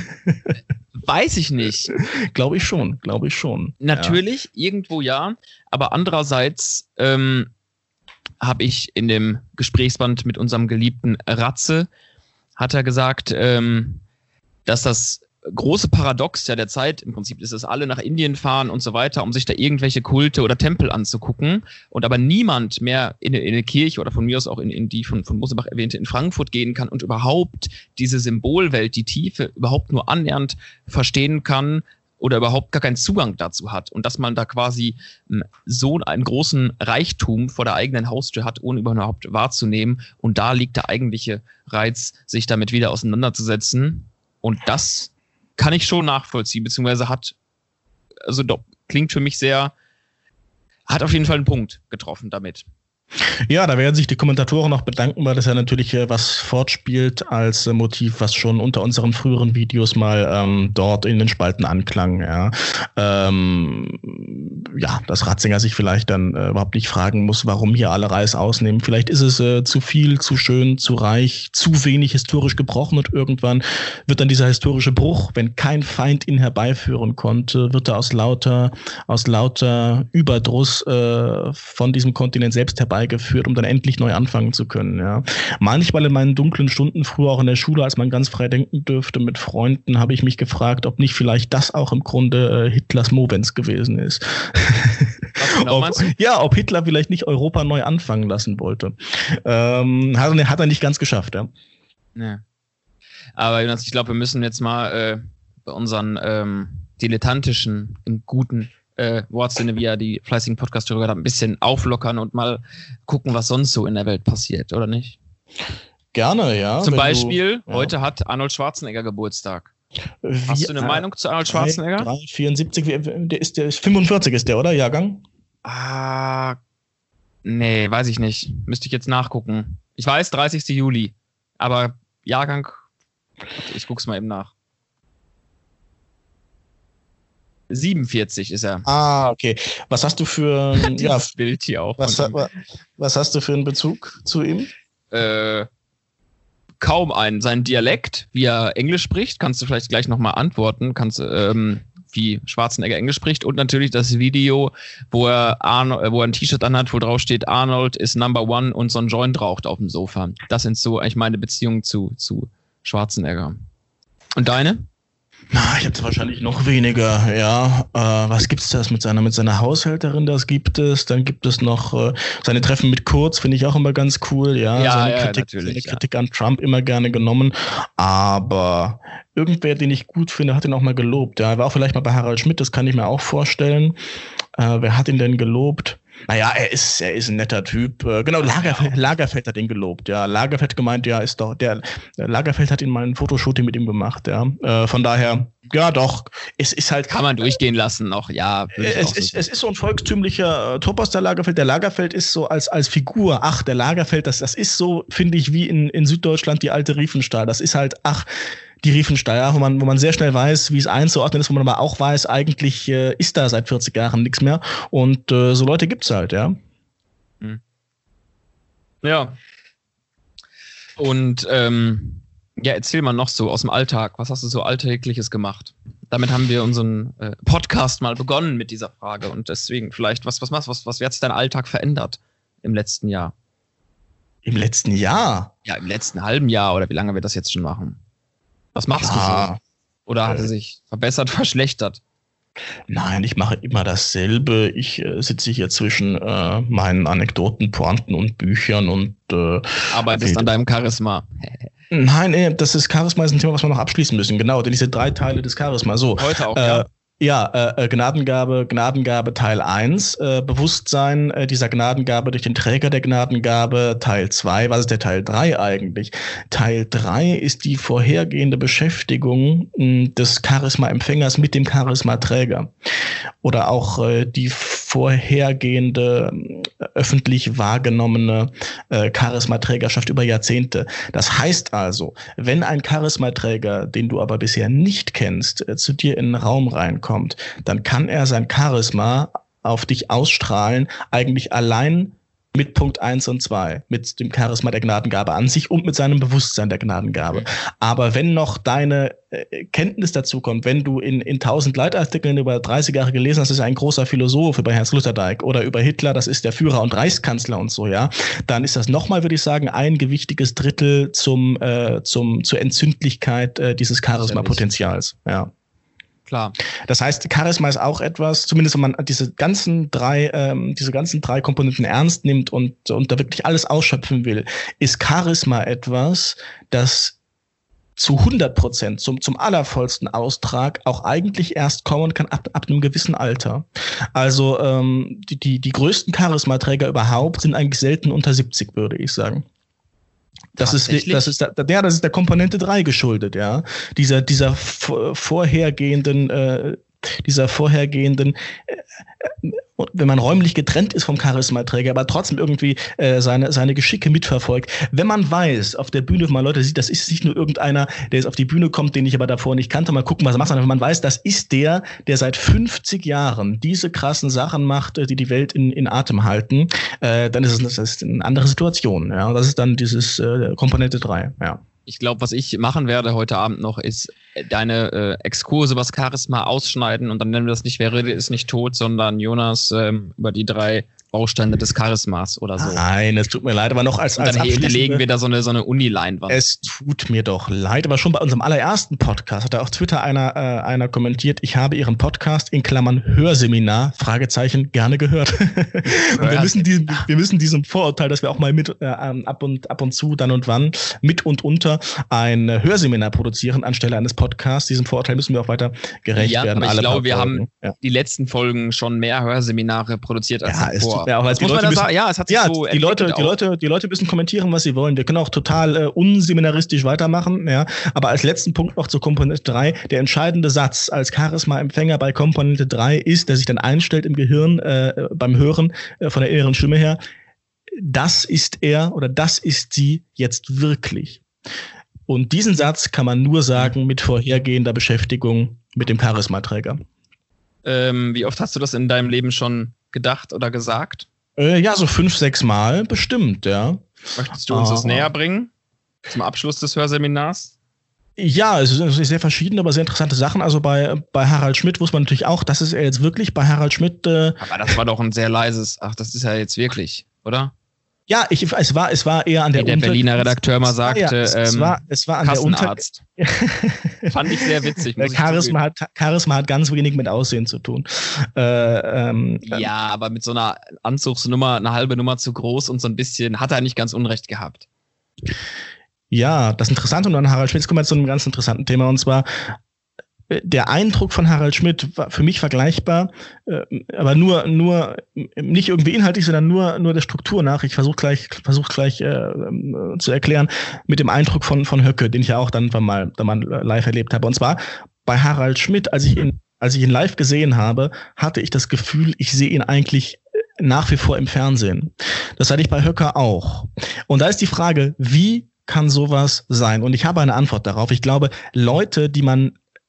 S2: Weiß ich nicht.
S3: Glaube ich schon, glaube ich schon.
S2: Natürlich, ja. Irgendwo ja, aber andererseits ähm, habe ich in dem Gesprächsband mit unserem geliebten Ratze, hat er gesagt, ähm, dass das große Paradox ja der Zeit, im Prinzip ist es, alle nach Indien fahren und so weiter, um sich da irgendwelche Kulte oder Tempel anzugucken und aber niemand mehr in, in eine Kirche oder von mir aus auch in, in die von, von Mosebach erwähnte in Frankfurt gehen kann und überhaupt diese Symbolwelt, die Tiefe überhaupt nur annähernd verstehen kann oder überhaupt gar keinen Zugang dazu hat und dass man da quasi so einen großen Reichtum vor der eigenen Haustür hat, ohne überhaupt wahrzunehmen, und da liegt der eigentliche Reiz, sich damit wieder auseinanderzusetzen, und das kann ich schon nachvollziehen, beziehungsweise hat, also doch, klingt für mich sehr, hat auf jeden Fall einen Punkt getroffen damit.
S3: Ja, da werden sich die Kommentatoren noch bedanken, weil das ja natürlich äh, was fortspielt als äh, Motiv, was schon unter unseren früheren Videos mal ähm, dort in den Spalten anklang. Ja, ähm, ja, dass Ratzinger sich vielleicht dann äh, überhaupt nicht fragen muss, warum hier alle Reis ausnehmen. Vielleicht ist es äh, zu viel, zu schön, zu reich, zu wenig historisch gebrochen, und irgendwann wird dann dieser historische Bruch, wenn kein Feind ihn herbeiführen konnte, wird er aus lauter, aus lauter Überdruss äh, von diesem Kontinent selbst herbeigeführt, um dann endlich neu anfangen zu können. Ja. Manchmal in meinen dunklen Stunden, früher auch in der Schule, als man ganz frei denken dürfte mit Freunden, habe ich mich gefragt, ob nicht vielleicht das auch im Grunde äh, Hitlers Movens gewesen ist.
S2: Genau,
S3: ob, ja, ob Hitler vielleicht nicht Europa neu anfangen lassen wollte. Ähm, hat, hat er nicht ganz geschafft, ja.
S2: Ja. Aber Jonas, ich glaube, wir müssen jetzt mal äh, bei unseren ähm, dilettantischen, im guten Äh, Wortsinne, wie er die fleißigen Podcast-Hörer hat, ein bisschen auflockern und mal gucken, was sonst so in der Welt passiert, oder nicht?
S3: Gerne, ja.
S2: Zum Beispiel,
S3: du, ja.
S2: heute hat Arnold Schwarzenegger Geburtstag.
S3: Wie,
S2: Hast du eine äh, Meinung zu Arnold Schwarzenegger?
S3: drei, vierundsiebzig, der ist, der ist fünfundvierzig ist der, oder? Jahrgang?
S2: Ah, nee, weiß ich nicht. Müsste ich jetzt nachgucken. Ich weiß, dreißigsten Juli. Aber Jahrgang, ich guck's mal eben nach. siebenundvierzig ist er.
S3: Ah, okay. Was hast du für ein ja,
S2: Bild hier auch?
S3: Was, was hast du für einen Bezug zu ihm?
S2: Äh, kaum einen. Sein Dialekt, wie er Englisch spricht, kannst du vielleicht gleich nochmal antworten, kannst ähm, wie Schwarzenegger Englisch spricht und natürlich das Video, wo er, Arno, wo er ein T-Shirt anhat, wo drauf steht, Arnold ist Number One und so ein Joint raucht auf dem Sofa. Das sind so eigentlich meine Beziehungen zu, zu Schwarzenegger. Und deine?
S3: Na, ich habe wahrscheinlich noch weniger, ja. Äh, was gibt's das mit seiner, mit seiner Haushälterin? Das gibt es. Dann gibt es noch äh, seine Treffen mit Kurz, finde ich auch immer ganz cool, ja.
S2: Ja,
S3: seine
S2: ja,
S3: Kritik,
S2: natürlich,
S3: seine Kritik ja. an Trump immer gerne genommen. Aber irgendwer, den ich gut finde, hat ihn auch mal gelobt. Ja, er war auch vielleicht mal bei Harald Schmidt, das kann ich mir auch vorstellen. Äh, wer hat ihn denn gelobt? Naja, er ist, er ist ein netter Typ. Äh, genau, Lagerfeld, Lagerfeld hat ihn gelobt. Ja, Lagerfeld gemeint, ja, ist doch, der, der Lagerfeld hat ihn mal ein Fotoshooting mit ihm gemacht. Ja, äh, von daher, ja, doch, es ist halt.
S2: Kann man durchgehen lassen noch, ja.
S3: Es ist, so es ist so ein volkstümlicher äh, Topos, der Lagerfeld. Der Lagerfeld ist so als, als Figur, ach, der Lagerfeld, das, das ist so, finde ich, wie in, in Süddeutschland die alte Riefenstahl. Das ist halt, ach, die Riefenstahl, wo man, wo man sehr schnell weiß, wie es einzuordnen ist, wo man aber auch weiß, eigentlich äh, ist da seit vierzig Jahren nichts mehr. Und äh, so Leute gibt's halt, ja.
S2: Hm. Ja. Und ähm, ja, erzähl mal noch so aus dem Alltag. Was hast du so Alltägliches gemacht? Damit haben wir unseren äh, Podcast mal begonnen mit dieser Frage. Und deswegen vielleicht, was, was machst du? Was, was, wie hat sich dein Alltag verändert im letzten Jahr?
S3: Im letzten Jahr?
S2: Ja, im letzten halben Jahr oder wie lange wir das jetzt schon machen? Was machst ja, du so? Oder hat er sich verbessert, verschlechtert?
S3: Nein, ich mache immer dasselbe. Ich äh, sitze hier zwischen äh, meinen Anekdoten, Pointen und Büchern und äh,
S2: arbeitest an deinem Charisma.
S3: Nein, nee, das ist Charisma ist ein Thema, was wir noch abschließen müssen. Genau, denn diese drei Teile des Charisma. So,
S2: heute auch,
S3: äh,
S2: ja.
S3: Ja, äh, Gnadengabe, Gnadengabe Teil eins, äh, Bewusstsein äh, dieser Gnadengabe durch den Träger der Gnadengabe Teil zwei. Was ist der Teil drei eigentlich? Teil drei ist die vorhergehende Beschäftigung mh, des Charisma-Empfängers mit dem Charisma-Träger. Oder auch äh, die vorhergehende äh, öffentlich wahrgenommene äh, Charisma-Trägerschaft über Jahrzehnte. Das heißt also, wenn ein Charisma-Träger, den du aber bisher nicht kennst, äh, zu dir in den Raum reinkommt, kommt, dann kann er sein Charisma auf dich ausstrahlen, eigentlich allein mit Punkt eins und zwei, mit dem Charisma der Gnadengabe an sich und mit seinem Bewusstsein der Gnadengabe. Mhm. Aber wenn noch deine äh, Kenntnis dazu kommt, wenn du in, in tausend Leitartikeln über dreißig Jahre gelesen hast, das ist ein großer Philosoph über Herrn Sloterdijk oder über Hitler, das ist der Führer und Reichskanzler und so, ja, dann ist das nochmal, würde ich sagen, ein gewichtiges Drittel zum, äh, zum, zur Entzündlichkeit äh, dieses Charisma-Potenzials, ja.
S2: Klar.
S3: Das heißt, Charisma ist auch etwas, zumindest wenn man diese ganzen drei, ähm, diese ganzen drei Komponenten ernst nimmt und, und da wirklich alles ausschöpfen will, ist Charisma etwas, das zu hundert Prozent zum, zum allervollsten Austrag auch eigentlich erst kommen kann ab, ab einem gewissen Alter. Also ähm, die, die, die größten Charismaträger überhaupt sind eigentlich selten unter siebzig, würde ich sagen. Das ist, das ist, ja, das ist der Komponente drei geschuldet, ja. Dieser, dieser vorhergehenden, äh, dieser vorhergehenden, äh, wenn man räumlich getrennt ist vom Charismaträger, aber trotzdem irgendwie äh, seine, seine Geschicke mitverfolgt. Wenn man weiß, auf der Bühne, wenn man Leute sieht, das ist nicht nur irgendeiner, der jetzt auf die Bühne kommt, den ich aber davor nicht kannte, mal gucken, was er macht, sondern wenn man weiß, das ist der, der seit fünfzig Jahren diese krassen Sachen macht, die die Welt in, in Atem halten, äh, dann ist es das ist eine andere Situation. Ja, das ist dann dieses äh, Komponente drei, ja.
S2: Ich glaube, was ich machen werde heute Abend noch, ist deine äh, Exkurse übers Charisma ausschneiden und dann nennen wir das nicht, wer redet, ist nicht tot, sondern Jonas ähm, über die drei Bausteine des Charismas oder so.
S3: Nein, es tut mir leid, aber noch als, als
S2: Dann legen wir da so eine, so eine Uni-Leinwand.
S3: Es tut mir doch leid, aber schon bei unserem allerersten Podcast hat da auf Twitter einer, äh, einer kommentiert, ich habe Ihren Podcast in Klammern Hörseminar, Fragezeichen, gerne gehört. Und wir müssen, diesem, wir müssen diesem Vorurteil, dass wir auch mal mit äh, ab, und, ab und zu, dann und wann, mit und unter ein Hörseminar produzieren anstelle eines Podcasts. Diesem Vorurteil müssen wir auch weiter gerecht
S2: ja,
S3: werden.
S2: Aber ich
S3: alle
S2: glaube, wir
S3: Folgen.
S2: haben
S3: ja.
S2: die letzten Folgen schon mehr Hörseminare produziert als
S3: ja,
S2: davor.
S3: Ja, auch als die Leute müssen, ja, es hat sich ja, so die Leute, die Leute, die Leute müssen kommentieren, was sie wollen. Wir können auch total äh, unseminaristisch weitermachen, ja. Aber als letzten Punkt noch zur Komponente drei. Der entscheidende Satz als Charisma-Empfänger bei Komponente drei ist, der sich dann einstellt im Gehirn äh, beim Hören äh, von der inneren Stimme her. Das ist er oder das ist sie jetzt wirklich. Und diesen Satz kann man nur sagen mit vorhergehender Beschäftigung mit dem Charismaträger.
S2: Ähm, wie oft hast du das in deinem Leben schon gedacht oder gesagt?
S3: Äh, ja, so fünf, sechs Mal bestimmt, ja.
S2: Möchtest du uns ah. das näher bringen? zum Abschluss des Hörseminars?
S3: Ja, es sind sehr verschiedene, aber sehr interessante Sachen. Also bei, bei Harald Schmidt wusste man natürlich auch, das ist er jetzt wirklich. Bei Harald Schmidt. Äh,
S2: aber das war doch ein sehr leises, ach, das ist ja jetzt wirklich, oder?
S3: Ja, ich, es war, es war eher an der
S2: Wie der
S3: Unter-
S2: Berliner Redakteur mal sagte,
S3: ja, es, es,
S2: ähm,
S3: war, es war an der Unter-
S2: Fand ich sehr witzig. Muss
S3: Charisma, hat, Charisma hat ganz wenig mit Aussehen zu tun. Äh, ähm,
S2: ja, aber mit so einer Anzugsnummer, eine halbe Nummer zu groß und so ein bisschen, hat er nicht ganz Unrecht gehabt.
S3: Ja, das Interessante und an Harald Schmidt, jetzt kommen wir zu einem ganz interessanten Thema, und zwar der Eindruck von Harald Schmidt war für mich vergleichbar, äh, aber nur, nur nicht irgendwie inhaltlich, sondern nur, nur der Struktur nach. Ich versuche gleich, versuch gleich äh, zu erklären mit dem Eindruck von, von Höcke, den ich ja auch dann mal, dann mal live erlebt habe. Und zwar bei Harald Schmidt, als ich ihn, als ich ihn live gesehen habe, hatte ich das Gefühl, ich sehe ihn eigentlich nach wie vor im Fernsehen. Das hatte ich bei Höcke auch. Und da ist die Frage, wie kann sowas sein? Und ich habe eine Antwort darauf. Ich glaube, Leute, die man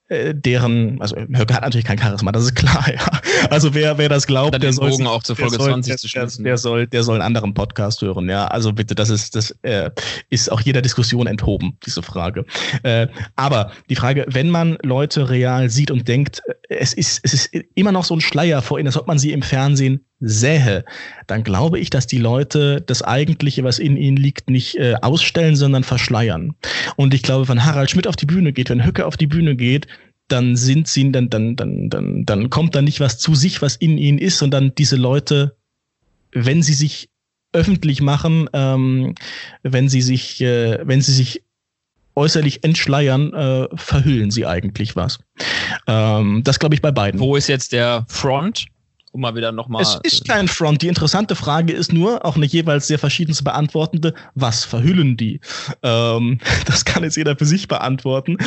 S3: deren, also Höcke hat natürlich kein Charisma, das ist klar, ja. Also wer, wer das glaubt, der soll,
S2: Bogen auch zur Folge
S3: soll,
S2: zwanzig
S3: der,
S2: zu schließen.
S3: Der, der soll, der soll einen anderen Podcast hören, ja. Also bitte, das ist, das äh, ist auch jeder Diskussion enthoben, diese Frage. Äh, aber die Frage, wenn man Leute real sieht und denkt, es ist, es ist immer noch so ein Schleier vor ihnen, als ob man sie im Fernsehen sähe, dann glaube ich, dass die Leute das Eigentliche, was in ihnen liegt, nicht äh, ausstellen, sondern verschleiern. Und ich glaube, wenn Harald Schmidt auf die Bühne geht, wenn Höcke auf die Bühne geht, dann sind sie, dann, dann, dann, dann, dann kommt da nicht was zu sich, was in ihnen ist, sondern diese Leute, wenn sie sich öffentlich machen, ähm, wenn sie sich, äh, wenn sie sich äußerlich entschleiern, äh, verhüllen sie eigentlich was. Ähm, das glaube ich bei beiden.
S2: Wo ist jetzt der Front? Um mal wieder nochmal.
S3: Es ist kein Front. Die interessante Frage ist nur, auch eine jeweils sehr verschieden zu beantwortende, was verhüllen die? Ähm, das kann jetzt jeder für sich beantworten.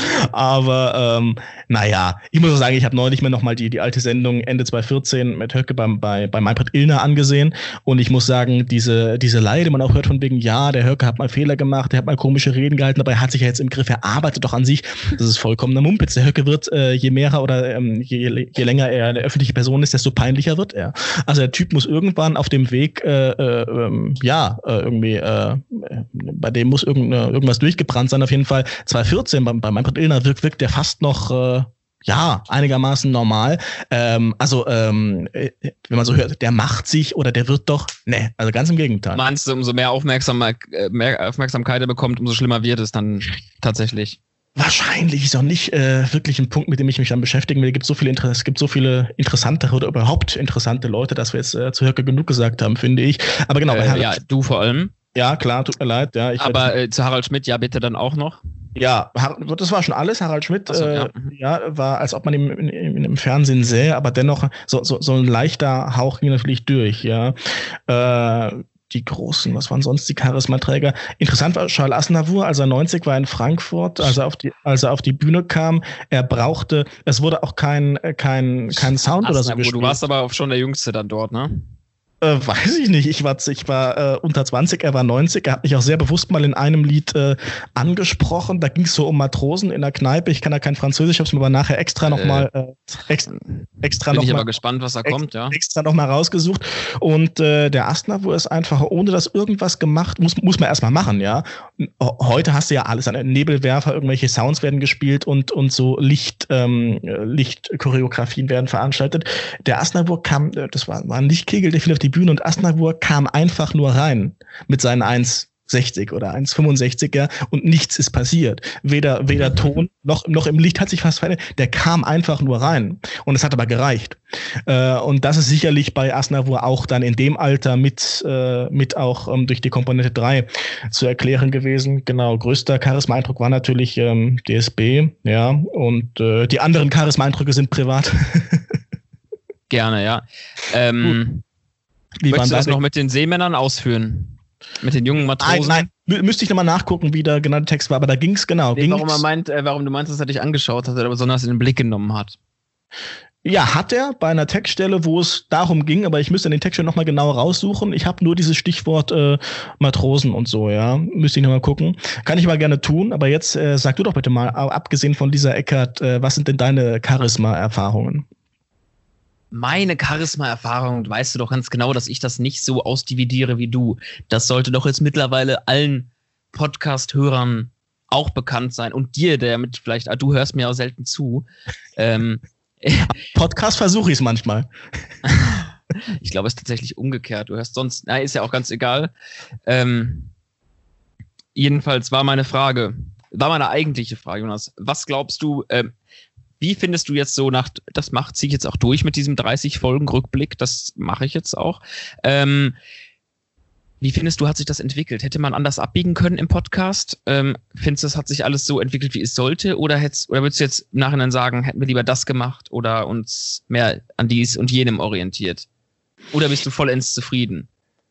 S3: Aber ähm, naja, ich muss auch sagen, ich habe neulich mir nochmal die, die alte Sendung Ende zwanzig vierzehn mit Höcke beim, bei, bei Manfred Illner angesehen. Und ich muss sagen, diese, diese Leihe, die man auch hört von wegen, ja, der Höcke hat mal Fehler gemacht, der hat mal komische Reden gehalten, aber er hat sich ja jetzt im Griff, er arbeitet doch an sich. Das ist vollkommener Mumpitz. Der Höcke wird, äh, je mehr oder ähm, je, je länger er eine öffentliche Person ist, desto peinlicher wird er. Also der Typ muss irgendwann auf dem Weg, äh, äh, ja, äh, irgendwie, äh, bei dem muss irgendwas durchgebrannt sein. Auf jeden Fall zwanzig vierzehn bei, bei Manfred Illner wirkt, wirkt der fast noch, äh, ja, einigermaßen normal. Ähm, also, ähm, wenn man so hört, der macht sich oder der wird doch, ne, also ganz im Gegenteil.
S2: Meinst du, umso mehr Aufmerksamkeit, mehr Aufmerksamkeit er bekommt, umso schlimmer wird es dann tatsächlich?
S3: Wahrscheinlich ist auch nicht äh, wirklich ein Punkt, mit dem ich mich dann beschäftigen will. Es gibt so viele, Inter- es gibt so viele interessante oder überhaupt interessante Leute, dass wir jetzt äh, zu Höcke genug gesagt haben, finde ich. Aber genau.
S2: Äh, ja, du vor allem.
S3: Ja, klar, tut mir leid. Ja, ich
S2: Aber äh, zu Harald Schmidt, ja, bitte dann auch noch.
S3: Ja, das war schon alles. Harald Schmidt, so, äh,
S2: ja.
S3: ja, war, als ob man ihn im, im, im Fernsehen sähe, aber dennoch so, so, so ein leichter Hauch ging natürlich durch, ja. Äh, die großen, was waren sonst die Charismaträger? Interessant war Charles Aznavour, als er neunzig war in Frankfurt, als er auf die, als er auf die Bühne kam, er brauchte, es wurde auch kein, kein, kein Sound Aznavour, oder so gespielt.
S2: Du warst aber auch schon der Jüngste dann dort, ne?
S3: Äh, weiß ich nicht. Ich war, ich war äh, unter zwanzig, er war neunzig. Er hat mich auch sehr bewusst mal in einem Lied äh, angesprochen. Da ging es so um Matrosen in der Kneipe. Ich kann da kein Französisch, ich habe es mir aber nachher extra nochmal äh, ex, extra
S2: bin
S3: noch
S2: ich
S3: mal,
S2: aber gespannt, was da
S3: ex,
S2: kommt, ja.
S3: Extra nochmal rausgesucht. Und äh, der Aznavour ist einfach, ohne dass irgendwas gemacht, muss, muss man erstmal machen, ja. Heute hast du ja alles an Nebelwerfer, irgendwelche Sounds werden gespielt und, und so Licht, ähm, Lichtchoreografien werden veranstaltet. Der Aznavour kam, das war, war ein Lichtkegel, der fiel auf die Bühne und Aznavour kam einfach nur rein mit seinen eins sechzig oder eins fünfundsechziger und nichts ist passiert. Weder, weder Ton noch, noch im Licht hat sich was verändert. Der kam einfach nur rein und es hat aber gereicht. Äh, und das ist sicherlich bei Aznavour auch dann in dem Alter mit, äh, mit auch ähm, durch die Komponente drei zu erklären gewesen. Genau, größter Charisma-Eindruck war natürlich ähm, D S B, ja, und äh, die anderen Charisma-Eindrücke sind privat.
S2: Gerne, ja. Ähm,
S3: Wie
S2: möchtest du das
S3: beide?
S2: noch mit den Seemännern ausführen? Mit den jungen Matrosen?
S3: Nein, nein, müsste ich nochmal nachgucken, wie der genannte Text war, aber da ging es genau.
S2: Nee, warum, er meint, äh, warum du meinst, dass er dich angeschaut hat, oder besonders in den Blick genommen hat?
S3: Ja, hat er bei einer Textstelle, wo es darum ging, aber ich müsste den Text schon nochmal genau raussuchen. Ich habe nur dieses Stichwort äh, Matrosen und so, ja. Müsste ich nochmal gucken. Kann ich mal gerne tun, aber jetzt äh, sag du doch bitte mal, abgesehen von dieser Eckart, äh, was sind denn deine Charisma-Erfahrungen?
S2: Meine Charisma-Erfahrung, weißt du doch ganz genau, dass ich das nicht so ausdividiere wie du. Das sollte doch jetzt mittlerweile allen Podcast-Hörern auch bekannt sein und dir, der mit vielleicht, ah, du hörst mir auch selten zu. Ähm,
S3: Podcast versuche ich es manchmal.
S2: Ich glaube, es ist tatsächlich umgekehrt. Du hörst sonst, na, ist ja auch ganz egal. Ähm, jedenfalls war meine Frage, war meine eigentliche Frage, Jonas. Was glaubst du, ähm, wie findest du jetzt so nach, das macht, ziehe ich jetzt auch durch mit diesem dreißig Folgen Rückblick, das mache ich jetzt auch. Ähm, Wie findest du, hat sich das entwickelt? Hätte man anders abbiegen können im Podcast? Ähm, findest du, das hat sich alles so entwickelt, wie es sollte? Oder, hättest, oder würdest du jetzt im Nachhinein sagen, hätten wir lieber das gemacht oder uns mehr an dies und jenem orientiert? Oder bist du vollends zufrieden?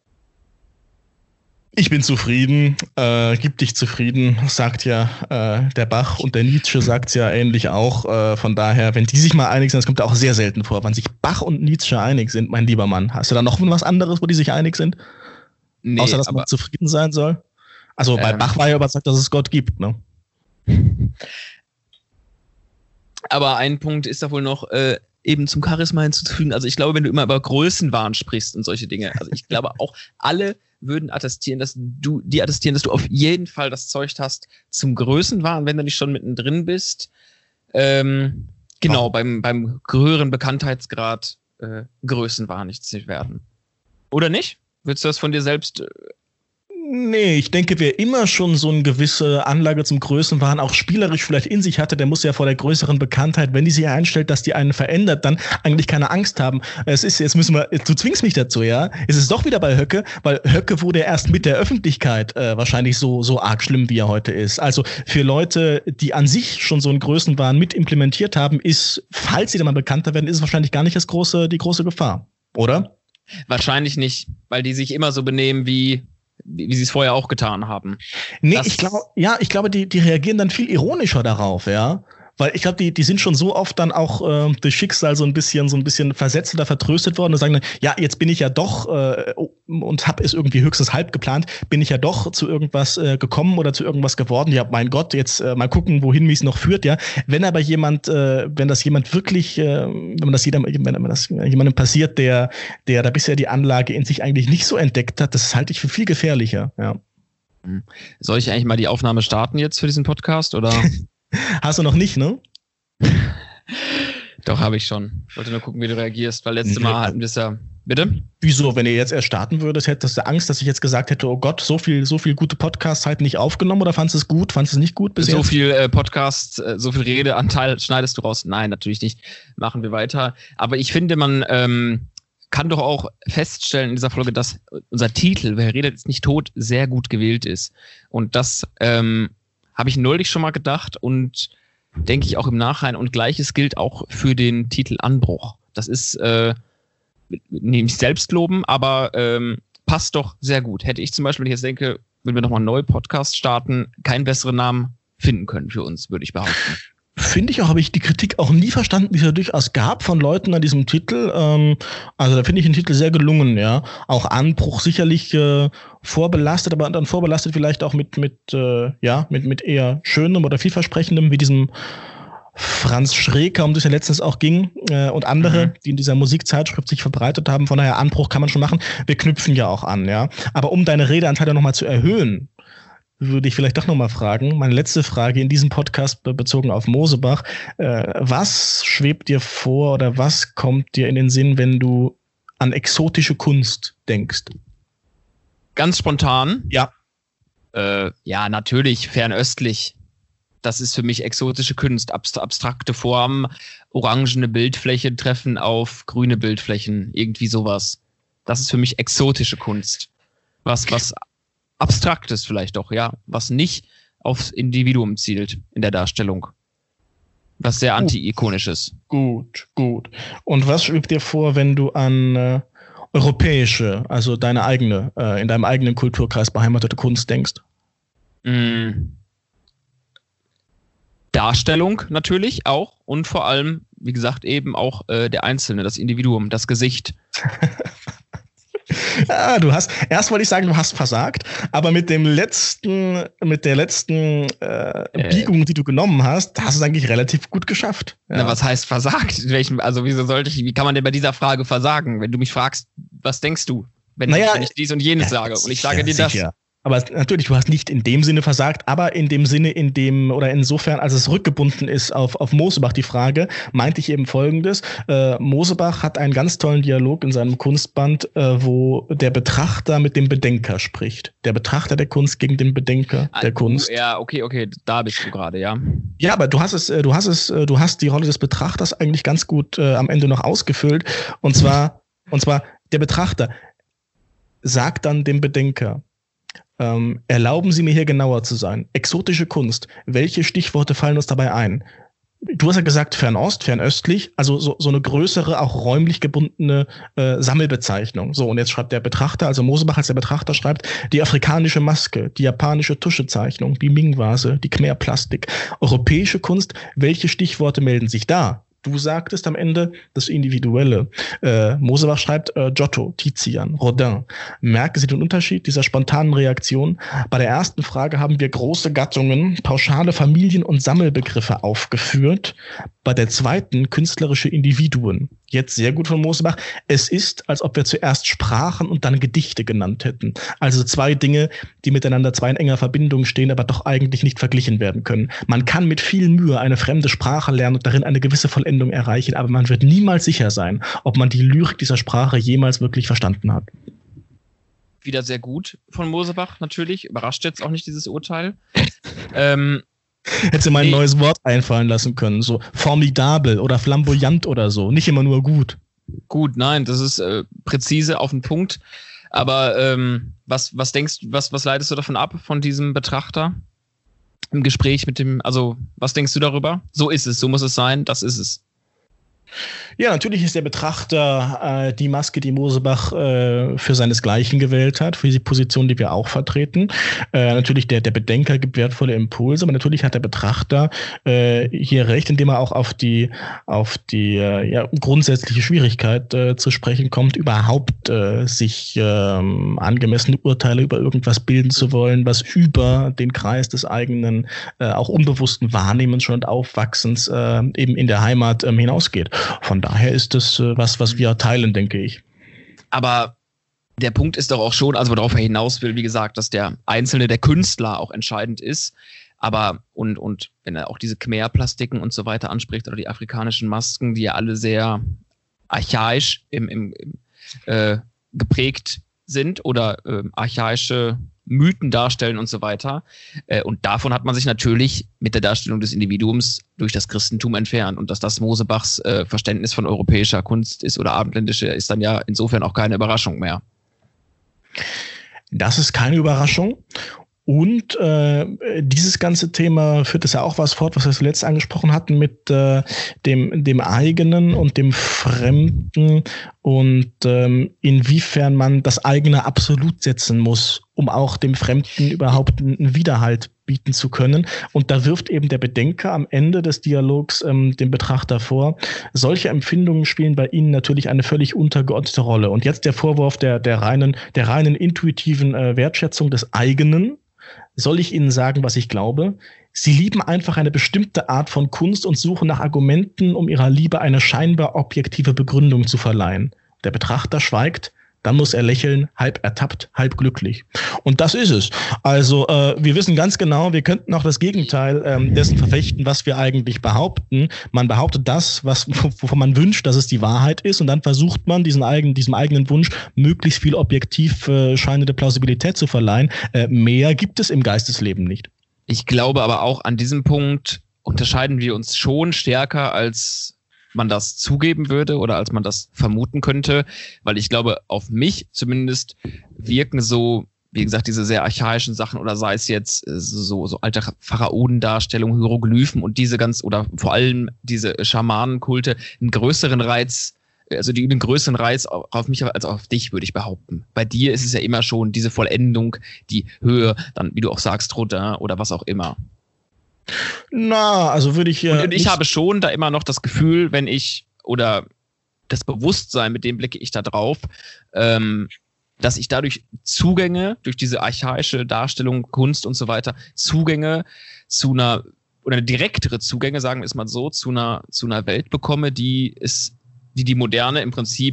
S3: Ich bin zufrieden, äh, gib dich zufrieden, sagt ja äh, der Bach, und der Nietzsche sagt es ja ähnlich auch. Äh, von daher, wenn die sich mal einig sind, das kommt ja auch sehr selten vor, wenn sich Bach und Nietzsche einig sind, mein lieber Mann. Hast du da noch was anderes, wo die sich einig sind? Nee, außer, dass man zufrieden sein soll. Also bei ähm, Bach war ja überzeugt, dass es Gott gibt, ne?
S2: Aber ein Punkt ist da wohl noch äh, eben zum Charisma hinzuzufügen. Also ich glaube, wenn du immer über Größenwahn sprichst und solche Dinge, also ich glaube auch alle würden attestieren, dass du, die attestieren, dass du auf jeden Fall das Zeug hast zum Größenwahn, wenn du nicht schon mittendrin bist. Ähm, genau, oh. beim, beim höheren Bekanntheitsgrad äh, Größenwahn nicht zu werden. Oder nicht? Würdest du das von dir selbst?
S3: Nee, ich denke, wer immer schon so eine gewisse Anlage zum Größenwahn auch spielerisch vielleicht in sich hatte, der muss ja vor der größeren Bekanntheit, wenn die sich einstellt, dass die einen verändert, dann eigentlich keine Angst haben. Es ist, jetzt müssen wir, du zwingst mich dazu, ja? Es ist doch wieder bei Höcke, weil Höcke wurde erst mit der Öffentlichkeit äh, wahrscheinlich so, so arg schlimm, wie er heute ist. Also für Leute, die an sich schon so einen Größenwahn mit implementiert haben, ist, falls sie dann mal bekannter werden, ist es wahrscheinlich gar nicht das große, die große Gefahr, oder?
S2: Wahrscheinlich nicht, weil die sich immer so benehmen, wie, wie, wie sie es vorher auch getan haben.
S3: Nee, das ich glaube, ja, ich glaube, die, die reagieren dann viel ironischer darauf, ja. Weil ich glaube, die, die sind schon so oft dann auch äh, durch Schicksal so ein bisschen, so ein bisschen versetzt oder vertröstet worden und sagen dann, ja, jetzt bin ich ja doch äh, und habe es irgendwie höchstens halb geplant, bin ich ja doch zu irgendwas äh, gekommen oder zu irgendwas geworden. Ja, mein Gott, jetzt äh, mal gucken, wohin mich es noch führt, ja. Wenn aber jemand, äh, wenn das jemand wirklich, äh, wenn man das jedem, wenn das jemandem passiert, der, der da bisher die Anlage in sich eigentlich nicht so entdeckt hat, das halte ich für viel gefährlicher, ja.
S2: Soll ich eigentlich mal die Aufnahme starten jetzt für diesen Podcast, oder?
S3: Hast du noch nicht, ne?
S2: Doch, habe ich schon. Ich wollte nur gucken, wie du reagierst, weil letztes Mal hatten wir es ja. Bitte?
S3: Wieso? Wenn ihr jetzt erst starten würdet, hättest du Angst, dass ich jetzt gesagt hätte, oh Gott, so viel, so viel gute Podcasts halt nicht aufgenommen, oder fandest du es gut? Fandest du es nicht gut bisher?
S2: So viel äh, Podcast, äh, so viel Redeanteil schneidest du raus? Nein, natürlich nicht. Machen wir weiter. Aber ich finde, man ähm, kann doch auch feststellen in dieser Folge, dass unser Titel, Wer redet ist nicht tot, sehr gut gewählt ist. Und das ähm, habe ich neulich schon mal gedacht und denke ich auch im Nachhinein. Und Gleiches gilt auch für den Titel Anbruch. Das ist äh, nicht Selbstloben, aber ähm, passt doch sehr gut. Hätte ich zum Beispiel, wenn ich jetzt denke, wenn wir nochmal einen neuen Podcast starten, keinen besseren Namen finden können für uns, würde ich behaupten.
S3: Finde ich auch, habe ich die Kritik auch nie verstanden, die es ja durchaus gab von Leuten an diesem Titel. Ähm, also da finde ich den Titel sehr gelungen, ja. Auch Anbruch sicherlich äh, vorbelastet, aber dann vorbelastet vielleicht auch mit, mit, äh, ja, mit, mit eher schönem oder vielversprechendem, wie diesem Franz Schreker, um das ja letztens auch ging, äh, und andere, mhm. die in dieser Musikzeitschrift sich verbreitet haben. Von daher, Anbruch kann man schon machen. Wir knüpfen ja auch an, ja. Aber um deine Redeanteile nochmal zu erhöhen, würde ich vielleicht doch nochmal fragen, meine letzte Frage in diesem Podcast bezogen auf Mosebach, äh, was schwebt dir vor oder was kommt dir in den Sinn, wenn du an exotische Kunst denkst?
S2: Ganz spontan?
S3: Ja.
S2: Äh, ja, natürlich, fernöstlich. Das ist für mich exotische Kunst, abst- abstrakte Formen, orangene Bildflächen treffen auf grüne Bildflächen, irgendwie sowas. Das ist für mich exotische Kunst. Was, was Abstraktes vielleicht doch, ja, was nicht aufs Individuum zielt in der Darstellung. Was sehr anti-ikonisch ist.
S3: Gut, gut. Und was schwebt dir vor, wenn du an äh, europäische, also deine eigene, äh, in deinem eigenen Kulturkreis beheimatete Kunst denkst?
S2: Mm. Darstellung natürlich auch und vor allem, wie gesagt, eben auch äh, der Einzelne, das Individuum, das Gesicht.
S3: Ja, du hast, erst wollte ich sagen, du hast versagt, aber mit dem letzten, mit der letzten äh, Biegung, die du genommen hast, hast du es eigentlich relativ gut geschafft. Ja.
S2: Na, was heißt versagt? In welchem, also wieso sollte ich, wie kann man denn bei dieser Frage versagen? Wenn du mich fragst, was denkst du, wenn,
S3: naja,
S2: ich, wenn ich dies und jenes
S3: ja,
S2: sage und ich
S3: sicher,
S2: sage dir das?
S3: Sicher. Aber natürlich, du hast nicht in dem Sinne versagt, aber in dem Sinne, in dem, oder insofern, als es rückgebunden ist auf, auf Mosebach, die Frage, meinte ich eben Folgendes. Äh, Mosebach hat einen ganz tollen Dialog in seinem Kunstband, äh, wo der Betrachter mit dem Bedenker spricht. Der Betrachter der Kunst gegen den Bedenker ah, der du, Kunst.
S2: Ja, okay, okay, da bist du gerade, ja.
S3: Ja, aber du hast es, du hast es, du hast die Rolle des Betrachters eigentlich ganz gut äh, am Ende noch ausgefüllt. Und zwar, und zwar, der Betrachter sagt dann dem Bedenker: Ähm, erlauben Sie mir hier genauer zu sein. Exotische Kunst. Welche Stichworte fallen uns dabei ein? Du hast ja gesagt Fernost, fernöstlich, also so, so eine größere, auch räumlich gebundene äh, Sammelbezeichnung. So, und jetzt schreibt der Betrachter, also Mosebach als der Betrachter schreibt, die afrikanische Maske, die japanische Tuschezeichnung, die Ming-Vase, die Khmer-Plastik. Europäische Kunst, welche Stichworte melden sich da? Du sagtest am Ende das Individuelle. Äh, Mosebach schreibt äh, Giotto, Tizian, Rodin. Merken Sie den Unterschied dieser spontanen Reaktion? Bei der ersten Frage haben wir große Gattungen, pauschale Familien- und Sammelbegriffe aufgeführt. Bei der zweiten künstlerische Individuen. Jetzt sehr gut von Mosebach. Es ist, als ob wir zuerst Sprachen und dann Gedichte genannt hätten. Also zwei Dinge, die miteinander zwar in enger Verbindung stehen, aber doch eigentlich nicht verglichen werden können. Man kann mit viel Mühe eine fremde Sprache lernen und darin eine gewisse Vollendung erreichen, aber man wird niemals sicher sein, ob man die Lyrik dieser Sprache jemals wirklich verstanden hat.
S2: Wieder sehr gut von Mosebach, natürlich. Überrascht jetzt auch nicht dieses Urteil. ähm,
S3: Hätte mal ein nee. neues Wort einfallen lassen können, so formidabel oder flamboyant oder so, nicht immer nur gut.
S2: Gut, nein, das ist äh, präzise auf den Punkt. Aber ähm, was, was denkst du, was, was leitest du davon ab, von diesem Betrachter im Gespräch mit dem, also was denkst du darüber? So ist es, so muss es sein, das ist es.
S3: Ja, natürlich ist der Betrachter äh, die Maske, die Mosebach äh, für seinesgleichen gewählt hat, für die Position, die wir auch vertreten. Äh, natürlich der, der Bedenker gibt wertvolle Impulse, aber natürlich hat der Betrachter äh, hier recht, indem er auch auf die, auf die äh, ja, grundsätzliche Schwierigkeit äh, zu sprechen kommt, überhaupt äh, sich äh, angemessene Urteile über irgendwas bilden zu wollen, was über den Kreis des eigenen, äh, auch unbewussten Wahrnehmens schon und Aufwachsens äh, eben in der Heimat äh, hinausgeht. Von daher ist das äh, was, was wir teilen, denke ich.
S2: Aber der Punkt ist doch auch schon, also worauf er hinaus will, wie gesagt, dass der Einzelne, der Künstler auch entscheidend ist. Aber, und, und wenn er auch diese Khmer-Plastiken und so weiter anspricht oder die afrikanischen Masken, die ja alle sehr archaisch im, im, im, äh, geprägt sind oder äh, archaische Mythen darstellen und so weiter. Äh, und davon hat man sich natürlich mit der Darstellung des Individuums durch das Christentum entfernt. Und dass das Mosebachs äh, Verständnis von europäischer Kunst ist oder abendländische, ist dann ja insofern auch keine Überraschung mehr.
S3: Das ist keine Überraschung. Und äh, dieses ganze Thema führt es ja auch was fort, was wir zuletzt angesprochen hatten, mit äh, dem, dem eigenen und dem Fremden und ähm, inwiefern man das eigene absolut setzen muss, um auch dem Fremden überhaupt einen Widerhalt bieten zu können. Und da wirft eben der Bedenker am Ende des Dialogs ähm, dem Betrachter vor, solche Empfindungen spielen bei ihnen natürlich eine völlig untergeordnete Rolle. Und jetzt der Vorwurf der, der reinen, der reinen intuitiven äh, Wertschätzung des eigenen. Soll ich Ihnen sagen, was ich glaube? Sie lieben einfach eine bestimmte Art von Kunst und suchen nach Argumenten, um ihrer Liebe eine scheinbar objektive Begründung zu verleihen. Der Betrachter schweigt, dann muss er lächeln, halb ertappt, halb glücklich. Und das ist es. Also äh, wir wissen ganz genau, wir könnten auch das Gegenteil ähm, dessen verfechten, was wir eigentlich behaupten. Man behauptet das, was, wovon man wünscht, dass es die Wahrheit ist, und dann versucht man, diesen eigenen, diesem eigenen Wunsch möglichst viel objektiv äh, scheinende Plausibilität zu verleihen. Äh, mehr gibt es im Geistesleben nicht.
S2: Ich glaube aber auch, an diesem Punkt unterscheiden wir uns schon stärker, als man das zugeben würde oder als man das vermuten könnte, weil ich glaube, auf mich zumindest wirken so, wie gesagt, diese sehr archaischen Sachen oder sei es jetzt so, so alte Pharaonendarstellungen, Hieroglyphen und diese ganz, oder vor allem diese Schamanenkulte, einen größeren Reiz, also die üben einen größeren Reiz auf mich als auf dich, würde ich behaupten. Bei dir ist es ja immer schon diese Vollendung, die Höhe, dann, wie du auch sagst, Rodin oder was auch immer.
S3: Na, also würde ich ja.
S2: Und ich habe schon da immer noch das Gefühl, wenn ich, oder das Bewusstsein, mit dem blicke ich da drauf, ähm, dass ich dadurch Zugänge, durch diese archaische Darstellung, Kunst und so weiter, Zugänge zu einer, oder direktere Zugänge, sagen wir es mal so, zu einer, zu einer Welt bekomme, die ist, die die Moderne im Prinzip